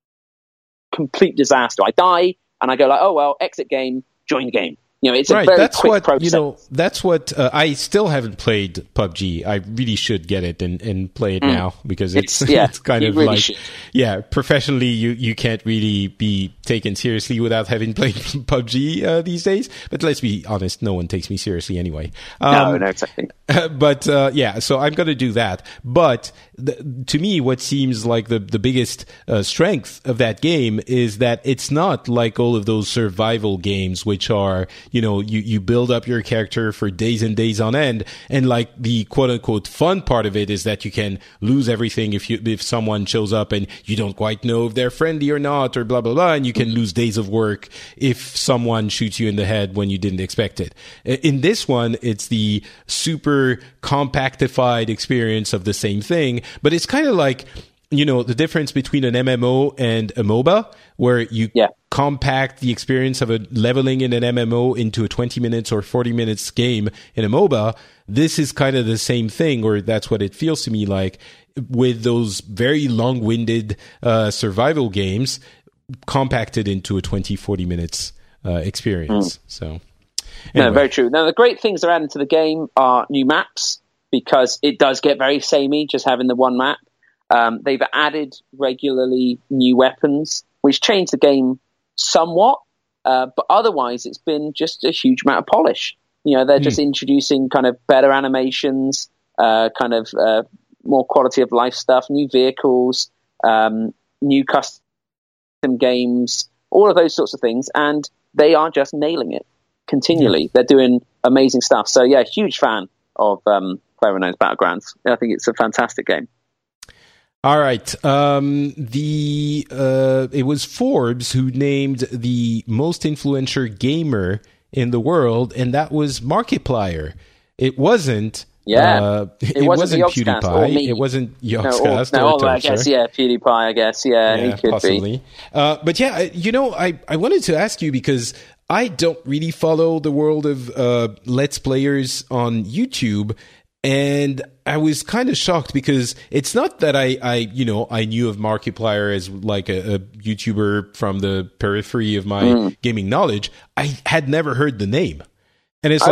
complete disaster. I die and I go like, oh well, exit game, join the game. It's a very quick process. That's what I still haven't played PUBG. I really should get it and play it now, because it's kind of really like, professionally you can't really be taken seriously without having played PUBG these days. But let's be honest, no one takes me seriously anyway. No, exactly. But so I'm going to do that. But to me, what seems like the biggest strength of that game is that it's not like all of those survival games, which are, you build up your character for days and days on end. And like the quote unquote fun part of it is that you can lose everything if someone shows up and you don't quite know if they're friendly or not, or blah, blah, blah. And you can lose days of work if someone shoots you in the head when you didn't expect it. In this one, it's the super compactified experience of the same thing, but it's kind of like, the difference between an MMO and a MOBA, where you compact the experience of a leveling in an MMO into a 20 minutes or 40 minutes game in a MOBA. This is kind of the same thing, or that's what it feels to me like, with those very long-winded survival games compacted into a 20, 40 minutes experience. So, anyway. No, very true. Now, the great things they're adding to the game are new maps, because it does get very samey just having the one map. They've added regularly new weapons, which change the game somewhat, but otherwise it's been just a huge amount of polish. They're just introducing kind of better animations, more quality of life stuff, new vehicles, new custom games, all of those sorts of things, and they are just nailing it continually. They're doing amazing stuff. So yeah, huge fan of PlayerUnknown's Battlegrounds. I think it's a fantastic game. All right. It was Forbes who named the most influential gamer in the world, and that was Markiplier. It wasn't. It wasn't PewDiePie. It wasn't Yogscast. I guess PewDiePie. I guess he could possibly. Be. But I wanted to ask you, because I don't really follow the world of Let's Players on YouTube. And I was kind of shocked, because it's not that I knew of Markiplier as like a YouTuber from the periphery of my gaming knowledge. I had never heard the name. And it's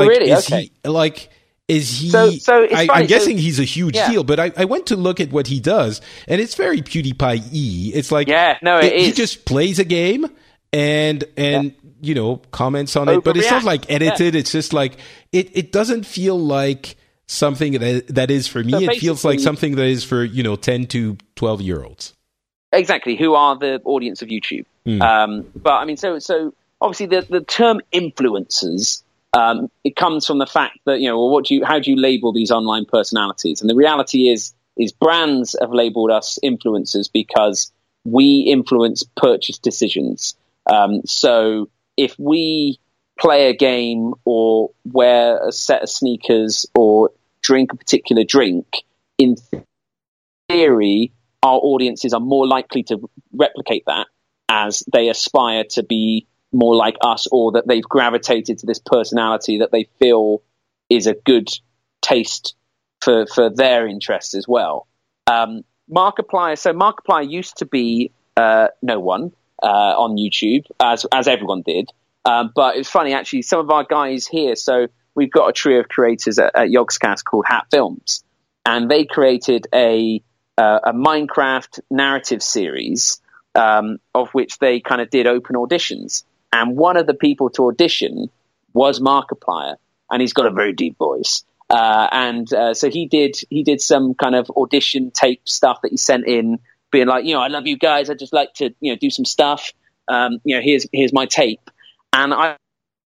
I'm guessing he's a huge deal, but I went to look at what he does, and it's very PewDiePie-y. It's like, he just plays a game and comments on it, but it's not like edited. It's just like, it doesn't feel like something that is for me. It feels like something that is for 10 to 12-year-olds. Exactly, who are the audience of YouTube. But I mean, so obviously the term influencers, it comes from the fact that how do you label these online personalities? And the reality is brands have labeled us influencers because we influence purchase decisions. So if we play a game or wear a set of sneakers or drink a particular drink, in theory, our audiences are more likely to replicate that as they aspire to be more like us, or that they've gravitated to this personality that they feel is a good taste for their interests as well. Markiplier used to be no one on YouTube, as everyone did. But it's funny, actually, some of our guys here, so we've got a trio of creators at Yogscast called Hat Films, and they created a Minecraft narrative series, of which they kind of did open auditions. And one of the people to audition was Markiplier, and he's got a very deep voice. So he did some kind of audition tape stuff that he sent in, being like, I love you guys. I'd just like to, do some stuff. Here's my tape. And I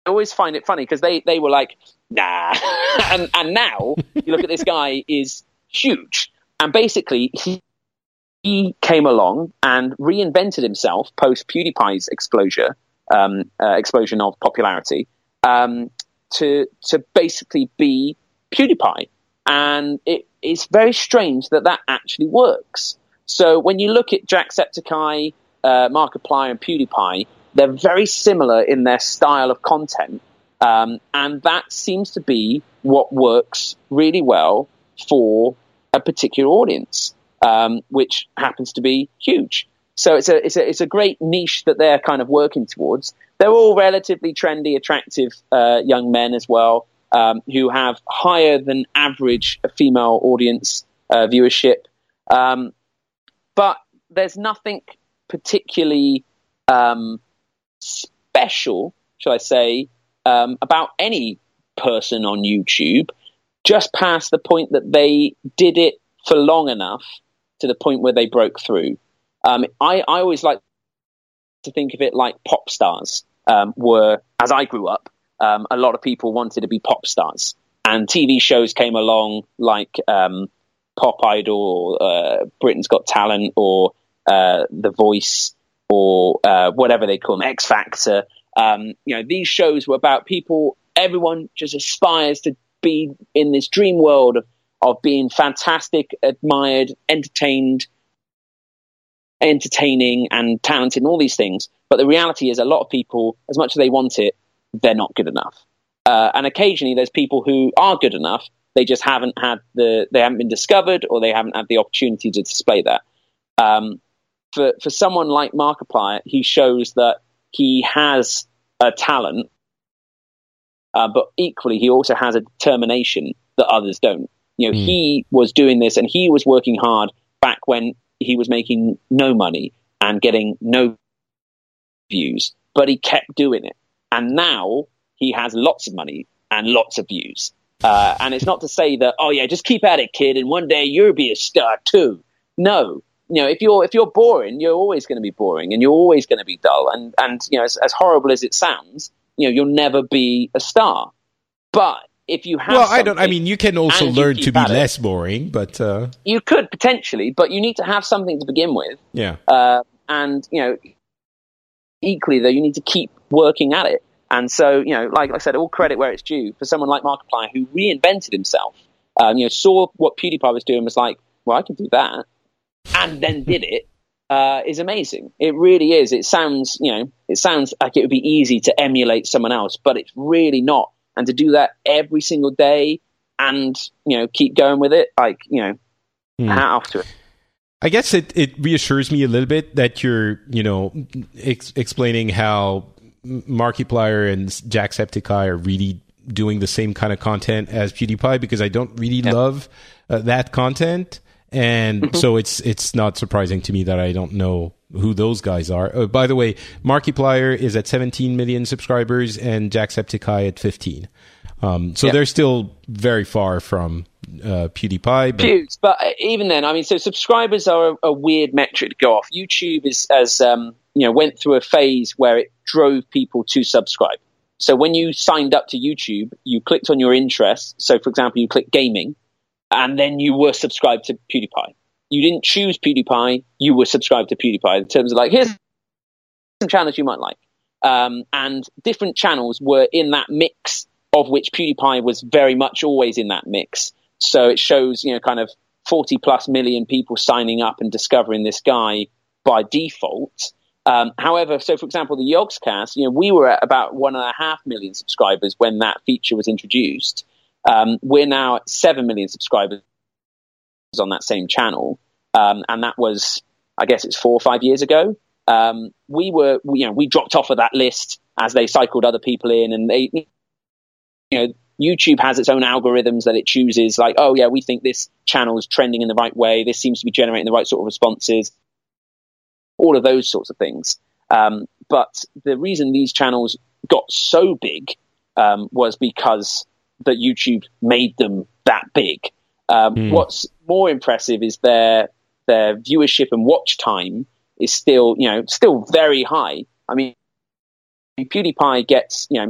always find it funny because they were like, nah. and now you look at this guy is huge. And basically, he came along and reinvented himself post PewDiePie's explosion of popularity to basically be PewDiePie. And it is very strange that actually works. So when you look at Jacksepticeye, Markiplier, and PewDiePie, they're very similar in their style of content. And that seems to be what works really well for a particular audience, which happens to be huge. So it's a great niche that they're kind of working towards. They're all relatively trendy, attractive young men as well, who have higher than average female audience viewership. But there's nothing particularly special, shall I say, about any person on YouTube, just past the point that they did it for long enough to the point where they broke through. I always like to think of it like pop stars were, as I grew up, a lot of people wanted to be pop stars. And TV shows came along like Pop Idol, or Britain's Got Talent, or The Voice, or whatever they call them, X Factor. These shows were about people, everyone just aspires to be in this dream world of being fantastic, admired, entertaining and talented and all these things. But the reality is a lot of people, as much as they want it, they're not good enough. And occasionally there's people who are good enough. They just haven't been discovered, or they haven't had the opportunity to display that. For someone like Markiplier, he shows that he has a talent, but equally he also has a determination that others don't. He was doing this and he was working hard back when he was making no money and getting no views, but he kept doing it. And now he has lots of money and lots of views. And it's not to say that, oh yeah, just keep at it, kid, and one day you'll be a star too. No. If you're boring, you're always going to be boring, and you're always going to be dull. And as horrible as it sounds, you'll never be a star. But if you have, you can also learn to be less boring, but you could potentially, but you need to have something to begin with. Yeah. And equally though, you need to keep working at it. And so, like I said, all credit where it's due for someone like Markiplier who reinvented himself. Saw what PewDiePie was doing, was like, well, I can do that, and then did it. Is amazing. It really is. It sounds like it would be easy to emulate someone else, but it's really not. And to do that every single day and, keep going with it, hat off to it. I guess it reassures me a little bit that you're, explaining how Markiplier and Jacksepticeye are really doing the same kind of content as PewDiePie, because I don't really love that content. And so it's not surprising to me that I don't know who those guys are. By the way, Markiplier is at 17 million subscribers and Jacksepticeye at 15. So they're still very far from PewDiePie. But even then, so subscribers are a weird metric to go off. YouTube went through a phase where it drove people to subscribe. So when you signed up to YouTube, you clicked on your interest. So, for example, you clicked gaming, and then you were subscribed to PewDiePie. You didn't choose PewDiePie, you were subscribed to PewDiePie in terms of like, here's some channels you might like. And different channels were in that mix, of which PewDiePie was very much always in that mix. So it shows, kind of 40 plus million people signing up and discovering this guy by default. However, so for example, the Yogscast, we were at about 1.5 million subscribers when that feature was introduced. We're now at 7 million subscribers on that same channel. And that was, I guess it's 4 or 5 years ago. We dropped off of that list as they cycled other people in, and they, YouTube has its own algorithms that it chooses, like, oh yeah, we think this channel is trending in the right way. This seems to be generating the right sort of responses, all of those sorts of things. But the reason these channels got so big was because that YouTube made them that big. What's more impressive is their viewership and watch time is still very high. I mean, PewDiePie gets,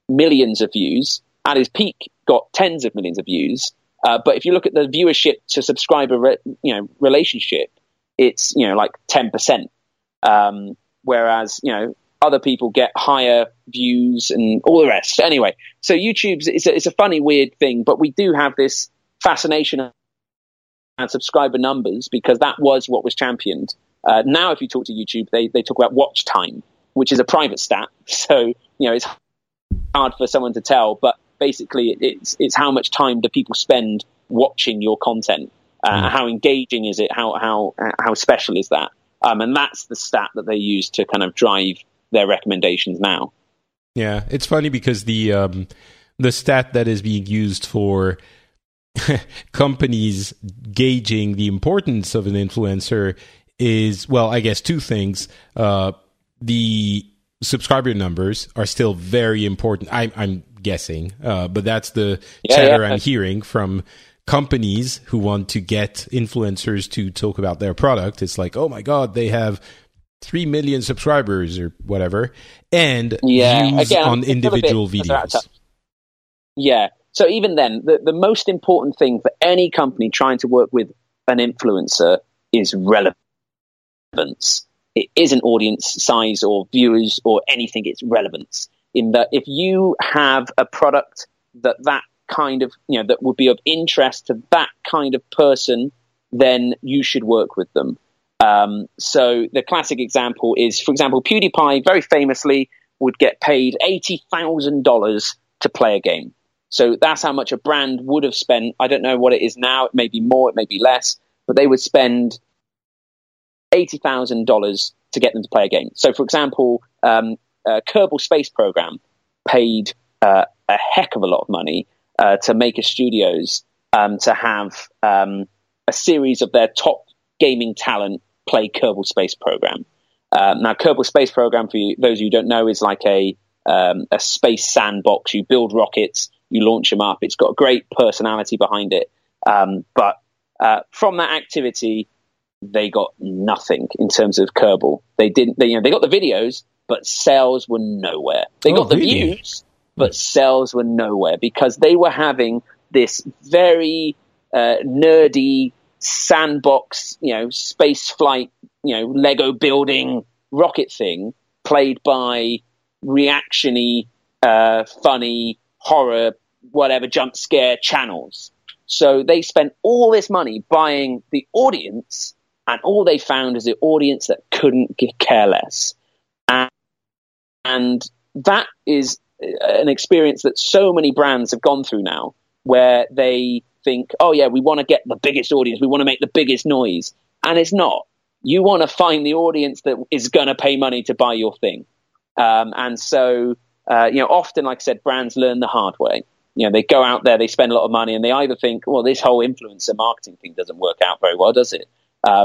millions of views. At his peak, got tens of millions of views. But if you look at the viewership to subscriber, relationship, it's, like 10%. Whereas, other people get higher views and all the rest. Anyway, so YouTube's it's a funny, weird thing, but we do have this fascination and subscriber numbers because that was what was championed. Now, if you talk to YouTube, they talk about watch time, which is a private stat. So, it's hard for someone to tell, but basically it's how much time do people spend watching your content? How engaging is it? How special is that? And that's the stat that they use to kind of drive their recommendations now. Yeah, it's funny because the stat that is being used for companies gauging the importance of an influencer is, well, I guess two things. The subscriber numbers are still very important. I'm guessing, but that's the chatter I'm hearing from companies who want to get influencers to talk about their product. It's like, oh my God, they have 3 million subscribers or whatever, and views on individual videos. Yeah. So even then, the most important thing for any company trying to work with an influencer is relevance. It isn't audience size or viewers or anything. It's relevance. In that, if you have a product that kind of, that would be of interest to that kind of person, then you should work with them. So the classic example is, for example, PewDiePie very famously would get paid $80,000 to play a game. So that's how much a brand would have spent. I don't know what it is now. It may be more, it may be less, but they would spend $80,000 to get them to play a game. So, for example, Kerbal Space Program paid a heck of a lot of money to Maker Studios to have a series of their top gaming talent play Kerbal Space Program. Now, Kerbal Space Program, for those of you who don't know, is like a space sandbox. You build rockets, you launch them up. It's got a great personality behind it. But from that activity, they got nothing in terms of Kerbal. They got the videos, but sales were nowhere. They got the views, but sales were nowhere because they were having this very nerdy sandbox, space flight, Lego building rocket thing played by reactiony, funny, horror, whatever, jump scare channels. So they spent all this money buying the audience, and all they found is the audience that couldn't care less. And that is an experience that so many brands have gone through now, where they think, oh yeah, we want to get the biggest audience, we want to make the biggest noise. And it's not. You want to find the audience that is going to pay money to buy your thing. And so, often, like I said, brands learn the hard way. They go out there, they spend a lot of money, and they either think, well, this whole influencer marketing thing doesn't work out very well, does it?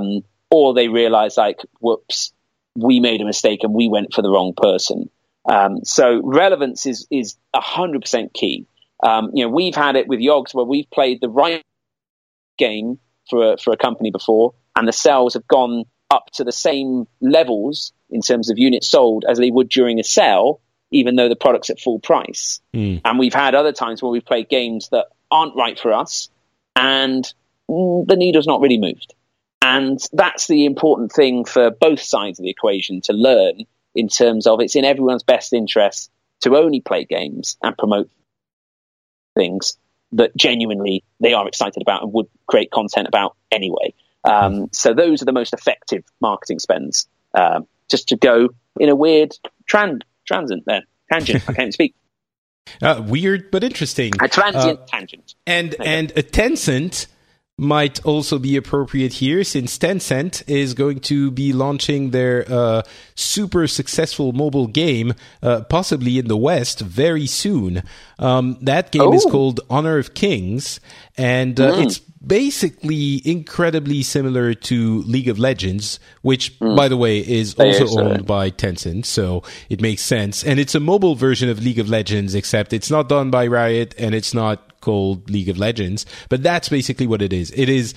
Or they realize, like, whoops, we made a mistake and we went for the wrong person. So relevance is 100% key. We've had it with Yogs where we've played the right game for a company before, and the sales have gone up to the same levels in terms of units sold as they would during a sale, even though the product's at full price. And we've had other times where we've played games that aren't right for us, and the needle's not really moved. And that's the important thing for both sides of the equation to learn, in terms of it's in everyone's best interest to only play games and promote things that genuinely they are excited about and would create content about anyway. So those are the most effective marketing spends. Just to go in a weird tangent. I can't speak. Weird but interesting. A transient tangent. And a Tencent might also be appropriate here, since Tencent is going to be launching their super successful mobile game, possibly in the West, very soon. That game is called Honor of Kings, and it's basically incredibly similar to League of Legends, which, by the way, is also owned by Tencent, so it makes sense. And it's a mobile version of League of Legends, except it's not done by Riot, and it's not called League of Legends, but that's basically what it is. It is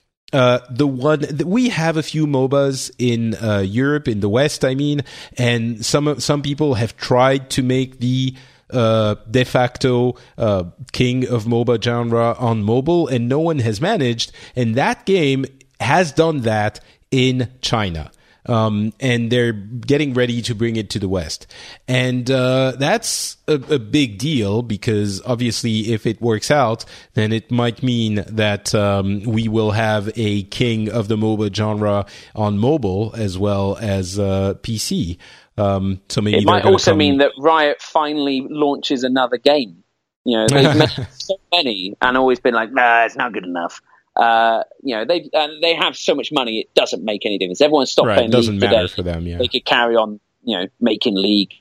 the one we have a few MOBAs in Europe, in the West, I mean, and some people have tried to make the de facto king of MOBA genre on mobile, and no one has managed. And that game has done that in China. And they're getting ready to bring it to the West. And that's a big deal, because obviously if it works out, then it might mean that we will have a king of the MOBA genre on mobile as well as PC. So maybe it might also mean that Riot finally launches another game. They've made so many and always been like, nah, it's not good enough. They have so much money, it doesn't make any difference. Everyone stopped playing League. It doesn't matter for them. Yeah, they could carry on, making League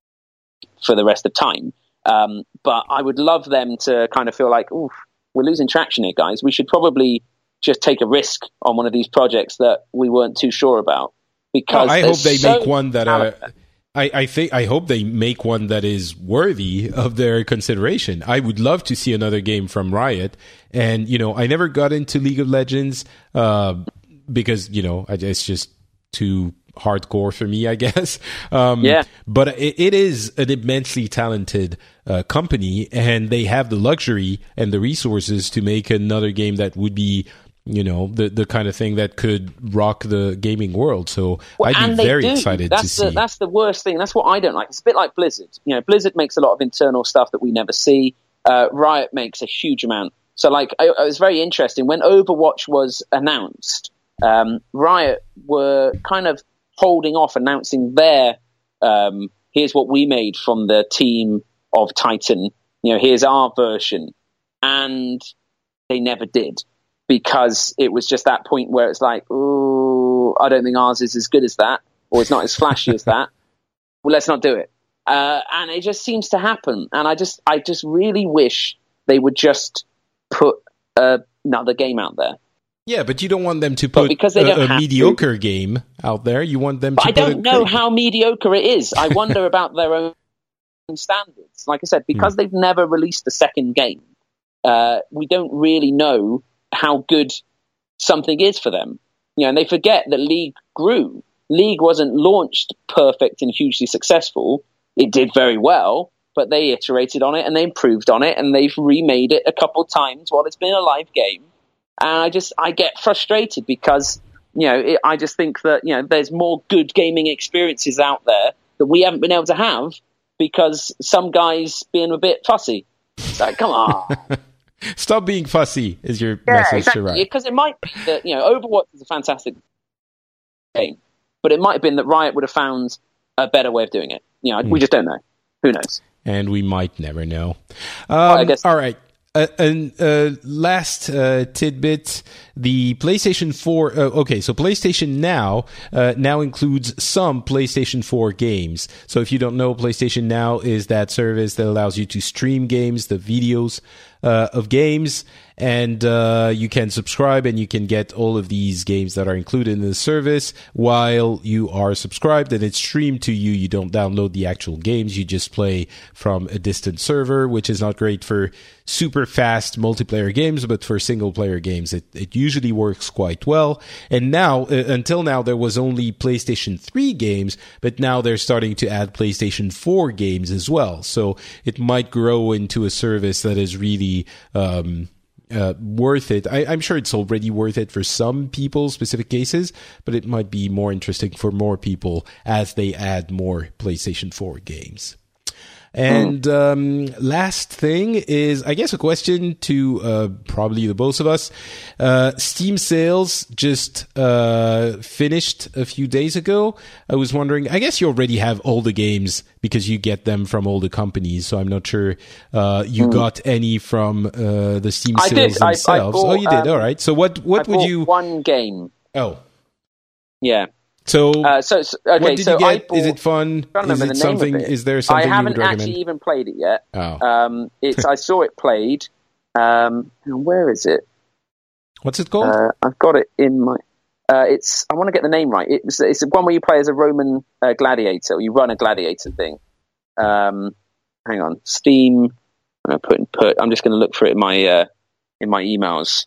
for the rest of time. But I would love them to kind of feel like, ooh, we're losing traction here, guys. We should probably just take a risk on one of these projects that we weren't too sure about. Because I hope they make one that. I hope they make one that is worthy of their consideration. I would love to see another game from Riot. And, I never got into League of Legends because, it's just too hardcore for me, I guess. But it is an immensely talented company, and they have the luxury and the resources to make another game that would be the kind of thing that could rock the gaming world. So I'd be very excited to see. That's the worst thing. That's what I don't like. It's a bit like Blizzard. Blizzard makes a lot of internal stuff that we never see. Riot makes a huge amount. So it was very interesting. When Overwatch was announced, Riot were kind of holding off announcing their, here's what we made from the team of Titan. Here's our version. And they never did. Because it was just that point where it's like, oh, I don't think ours is as good as that, or it's not as flashy as that. Well, let's not do it. And it just seems to happen. And I just really wish they would just put another game out there. Yeah, but you don't want them to put a mediocre game out there. You want them to put I don't know how mediocre it is. I wonder about their own standards. Like I said, because they've never released a second game, we don't really know how good something is for them. And they forget that League grew. League wasn't launched perfect and hugely successful. It did very well, but they iterated on it and they improved on it, and they've remade it a couple of times while it's been a live game. And I get frustrated because, I just think that, there's more good gaming experiences out there that we haven't been able to have because some guy's being a bit fussy. It's like, come on. Stop being fussy is your message to Riot. Because it might be that, Overwatch is a fantastic game, but it might have been that Riot would have found a better way of doing it. We just don't know. Who knows? And we might never know. I guess. All right. Last tidbit, the PlayStation 4... so PlayStation Now includes some PlayStation 4 games. So if you don't know, PlayStation Now is that service that allows you to stream games, the videos of games, and you can subscribe and you can get all of these games that are included in the service while you are subscribed, and it's streamed to you. You don't download the actual games, you just play from a distant server, which is not great for super fast multiplayer games, but for single player games it usually works quite well. And now, until now, there was only PlayStation 3 games, but now they're starting to add PlayStation 4 games as well. So it might grow into a service that is really worth it. I'm sure it's already worth it for some people, specific cases, but it might be more interesting for more people as they add more PlayStation 4 games. And last thing is, I guess, a question to probably the both of us. Steam sales just finished a few days ago. I was wondering, I guess you already have all the games because you get them from all the companies, so I'm not sure you got any from the Steam sales themselves. I you did? All right. So what would you... one game. Oh. Yeah. So, okay, what did you get? Is it fun? Is it something? Is there something you would recommend? I haven't actually even played it yet. Oh. I saw it played. Where is it? What's it called? I've got it in my... I want to get the name right. It's one where you play as a Roman gladiator. You run a gladiator thing. Hang on. Steam... I'm just going to look for it in my emails.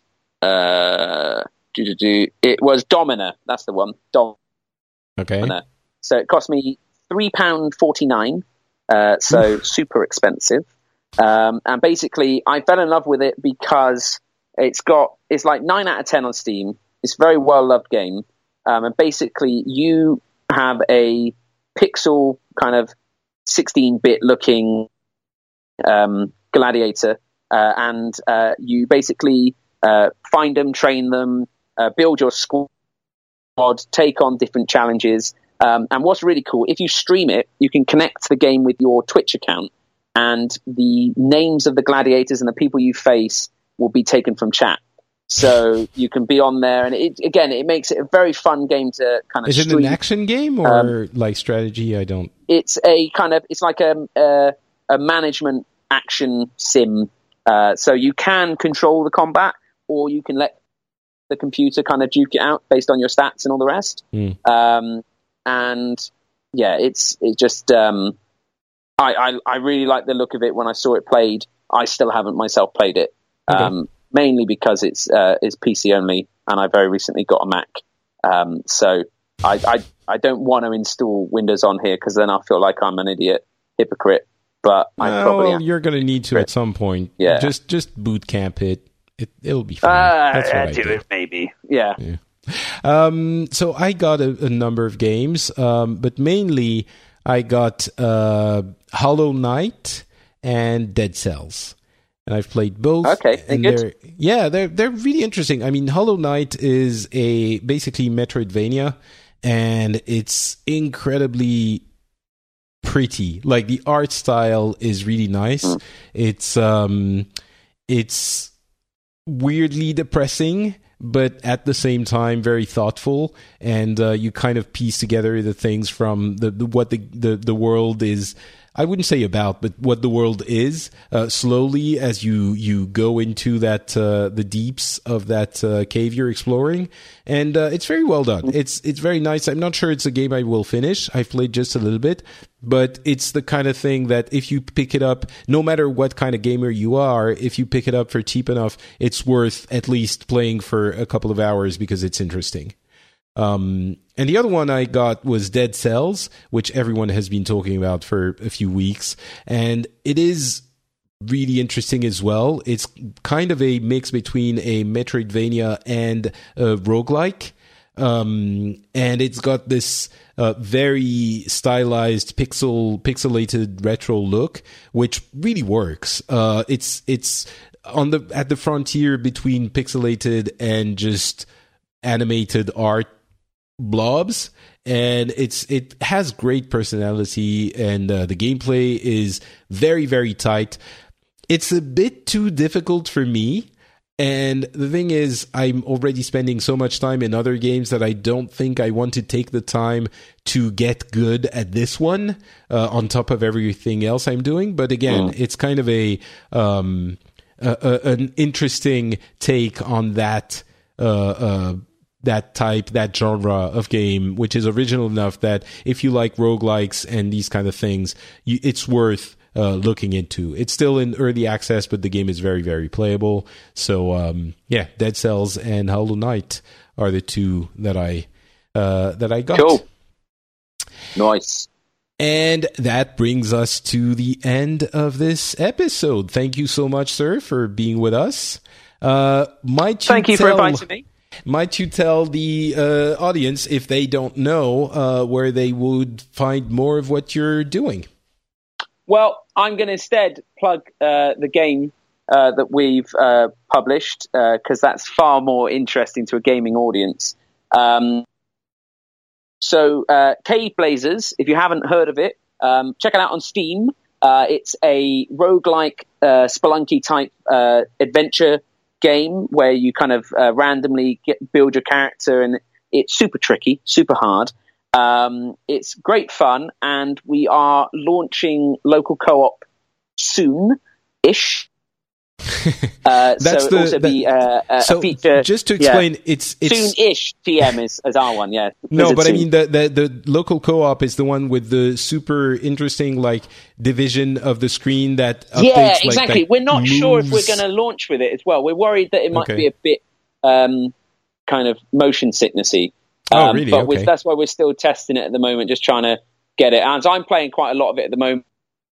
It was Domina. That's the one. Okay. So it cost me £3.49. so super expensive. And basically, I fell in love with it because it's like 9 out of 10 on Steam. It's a very well loved game, and basically you have a pixel kind of 16-bit looking gladiator, and you basically find them, train them, build your squad, take on different challenges. And what's really cool, if you stream it, you can connect the game with your Twitch account, and the names of the gladiators and the people you face will be taken from chat. So you can be on there, and it makes it a very fun game to kind of stream. Is it an action game or like strategy? It's like a management action sim. So you can control the combat, or you can let the computer kind of duke it out based on your stats and all the rest. And yeah, it's just I really like the look of it when I saw it played. I still haven't myself played it. Okay. Mainly because it's PC only, and I very recently got a Mac. So I don't want to install Windows on here, because then I feel like I'm an hypocrite. But I probably am. You're going to need to at some point. Yeah. Just boot camp it. It'll be fine. That's what I do. Maybe. Yeah. So I got a number of games, but mainly I got Hollow Knight and Dead Cells. And I've played both. Okay, and they're really interesting. I mean, Hollow Knight is basically Metroidvania, and it's incredibly pretty. Like, the art style is really nice. It's weirdly depressing, but at the same time very thoughtful, and you kind of piece together the things from what the world is. I wouldn't say about, but what the world is, slowly as you go into that the deeps of that cave you're exploring, and it's very well done. It's very nice. I'm not sure it's a game I will finish. I've played just a little bit, but it's the kind of thing that if you pick it up, no matter what kind of gamer you are, if you pick it up for cheap enough, it's worth at least playing for a couple of hours because it's interesting. And the other one I got was Dead Cells, which everyone has been talking about for a few weeks, and it is really interesting as well. It's kind of a mix between a Metroidvania and a roguelike, and it's got this very stylized pixelated retro look, which really works. It's at the frontier between pixelated and just animated art blobs, and it has great personality, and the gameplay is very, very tight. It's a bit too difficult for me, and the thing is, I'm already spending so much time in other games that I don't think I want to take the time to get good at this one on top of everything else I'm doing. But again, it's kind of an interesting take on that that genre of game, which is original enough that if you like roguelikes and these kind of things, it's worth looking into. It's still in early access, but the game is very, very playable. So Dead Cells and Hollow Knight are the two that I got. Cool. Nice. And that brings us to the end of this episode. Thank you so much, sir, for being with us. Thank you for inviting me. Might you tell the audience, if they don't know, where they would find more of what you're doing? Well, I'm going to instead plug the game that we've published, because that's far more interesting to a gaming audience. So Cave Blazers, if you haven't heard of it, check it out on Steam. It's a roguelike Spelunky type adventure game where you kind of randomly build your character, and it's super tricky, super hard. It's great fun, and we are launching local co-op soon-ish. So feature, just to explain, it's soon-ish. TM is our one, yeah. No, but I mean the local co-op is the one with the super interesting like division of the screen that updates, yeah, exactly. Like, we're not moves. sure if we're going to launch with it as well. We're worried that it might be a bit kind of motion sicknessy. Oh, really? But okay. that's why we're still testing it at the moment, just trying to get it. And I'm playing quite a lot of it at the moment.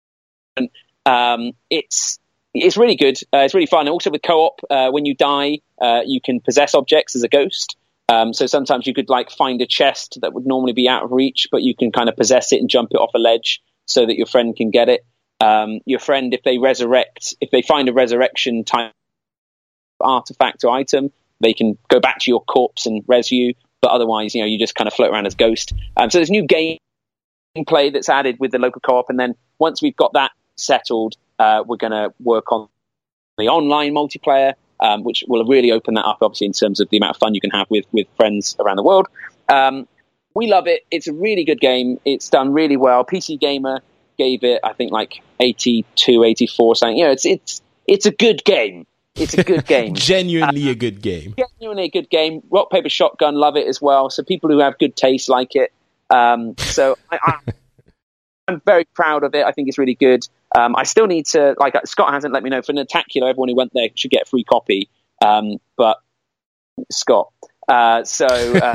It's really good. It's really fun. Also with co-op, when you die, you can possess objects as a ghost. So sometimes you could like find a chest that would normally be out of reach, but you can kind of possess it and jump it off a ledge so that your friend can get it. Your friend, if they find a resurrection type artifact or item, they can go back to your corpse and res you. But otherwise, you just kind of float around as ghost. So there's new gameplay that's added with the local co-op, and then once we've got that settled, we're going to work on the online multiplayer, which will really open that up, obviously, in terms of the amount of fun you can have with friends around the world. We love it. It's a really good game. It's done really well. PC Gamer gave it, I think, like 82, 84, something. It's a good game. It's a good game. Genuinely a good game. Genuinely a good game. Rock, Paper, Shotgun love it as well. So people who have good taste like it. So I'm very proud of it. I think it's really good. I still need to, Scott hasn't let me know. For Natacular, everyone who went there should get a free copy. But Scott. So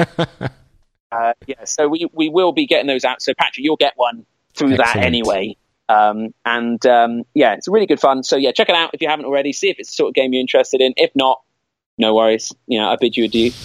we will be getting those out. So Patrick, you'll get one through that anyway. It's really good fun. So check it out if you haven't already. See if it's the sort of game you're interested in. If not, no worries. I bid you adieu.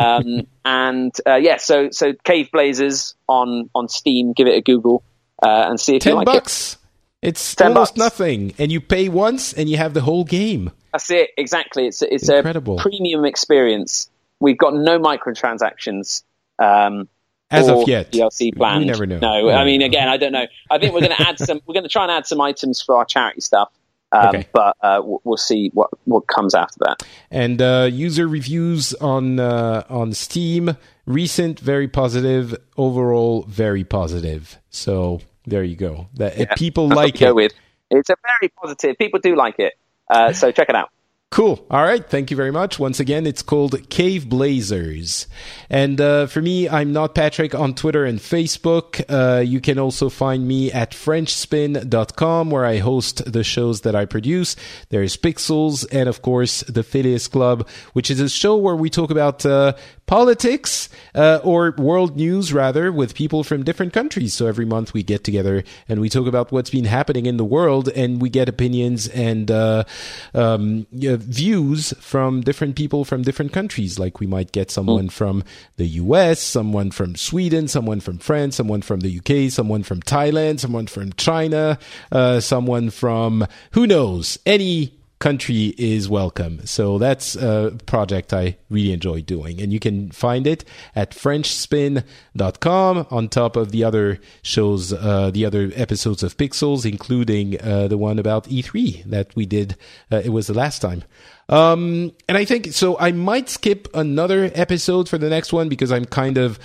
So Cave Blazers on Steam. Give it a Google and see if you like $10. It's $10. Almost nothing, and you pay once and you have the whole game. That's it. Exactly. It's incredible. A premium experience. We've got no microtransactions. As of yet, DLC planned. You never know. No, I mean, again, I don't know. I think we're going to add some. We're going to try and add some items for our charity stuff. But we'll see what comes after that. And user reviews on Steam, recent, very positive. Overall, very positive. So there you go. People like it. It's a very positive. People do like it. So check it out. Cool. All right. Thank you very much. Once again, it's called Cave Blazers. And for me, I'm Not Patrick on Twitter and Facebook. You can also find me at FrenchSpin.com, where I host the shows that I produce. There's Pixels and, of course, the Phileas Club, which is a show where we talk about politics, or world news, rather, with people from different countries. So every month we get together and we talk about what's been happening in the world, and we get opinions and views from different people from different countries. Like we might get someone from the US, someone from Sweden, someone from France, someone from the UK, someone from Thailand, someone from China, someone from, who knows, any country is welcome. So that's a project I really enjoy doing. And you can find it at FrenchSpin.com on top of the other shows, the other episodes of Pixels, including the one about E3 that we did. It was the last time. And I think, so I might skip another episode for the next one because I'm kind of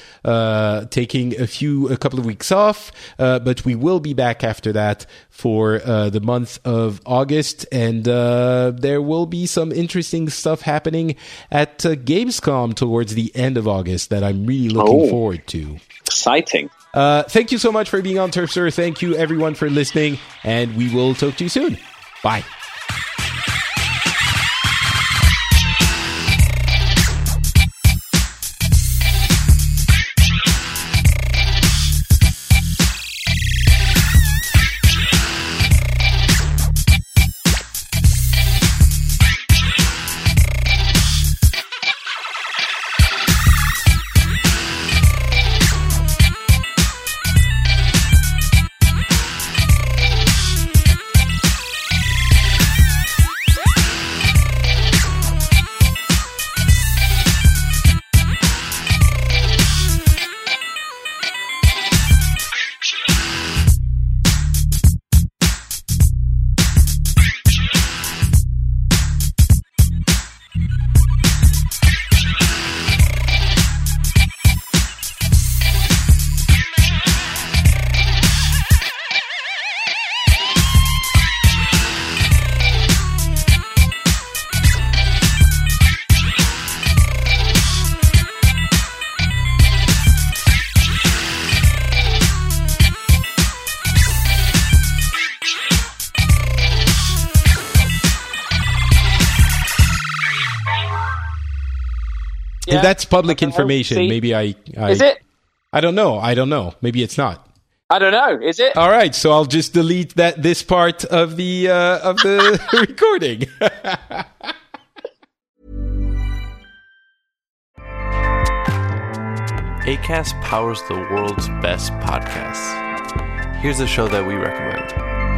taking a couple of weeks off, but we will be back after that for the month of August, and there will be some interesting stuff happening at Gamescom towards the end of August that I'm really looking forward to. Exciting. Thank you so much for being on Turf Sir. Thank you everyone for listening, and we will talk to you soon. Bye. If that's public information, maybe I... Is it? I don't know. Maybe it's not. I don't know. Is it? All right, so I'll just delete this part of the recording. Acast powers the world's best podcasts. Here's a show that we recommend.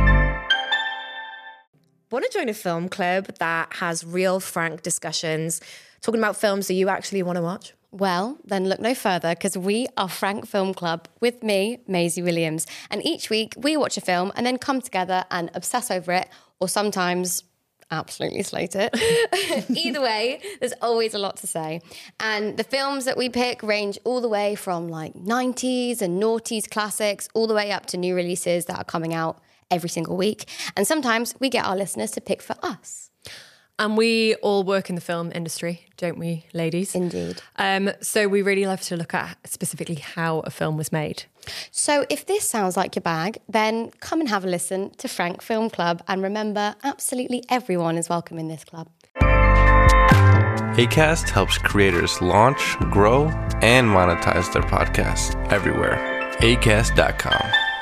Want to join a film club that has real, frank discussions, talking about films that you actually want to watch? Well, then look no further, because we are Frank Film Club with me, Maisie Williams. And each week we watch a film and then come together and obsess over it, or sometimes absolutely slate it. Either way, there's always a lot to say. And the films that we pick range all the way from like 90s and noughties classics, all the way up to new releases that are coming out every single week. And sometimes we get our listeners to pick for us. And we all work in the film industry, don't we, ladies? Indeed. So we really love to look at specifically how a film was made. So if this sounds like your bag, then come and have a listen to Frank Film Club. And remember, absolutely everyone is welcome in this club. Acast helps creators launch, grow, and monetize their podcasts everywhere. Acast.com.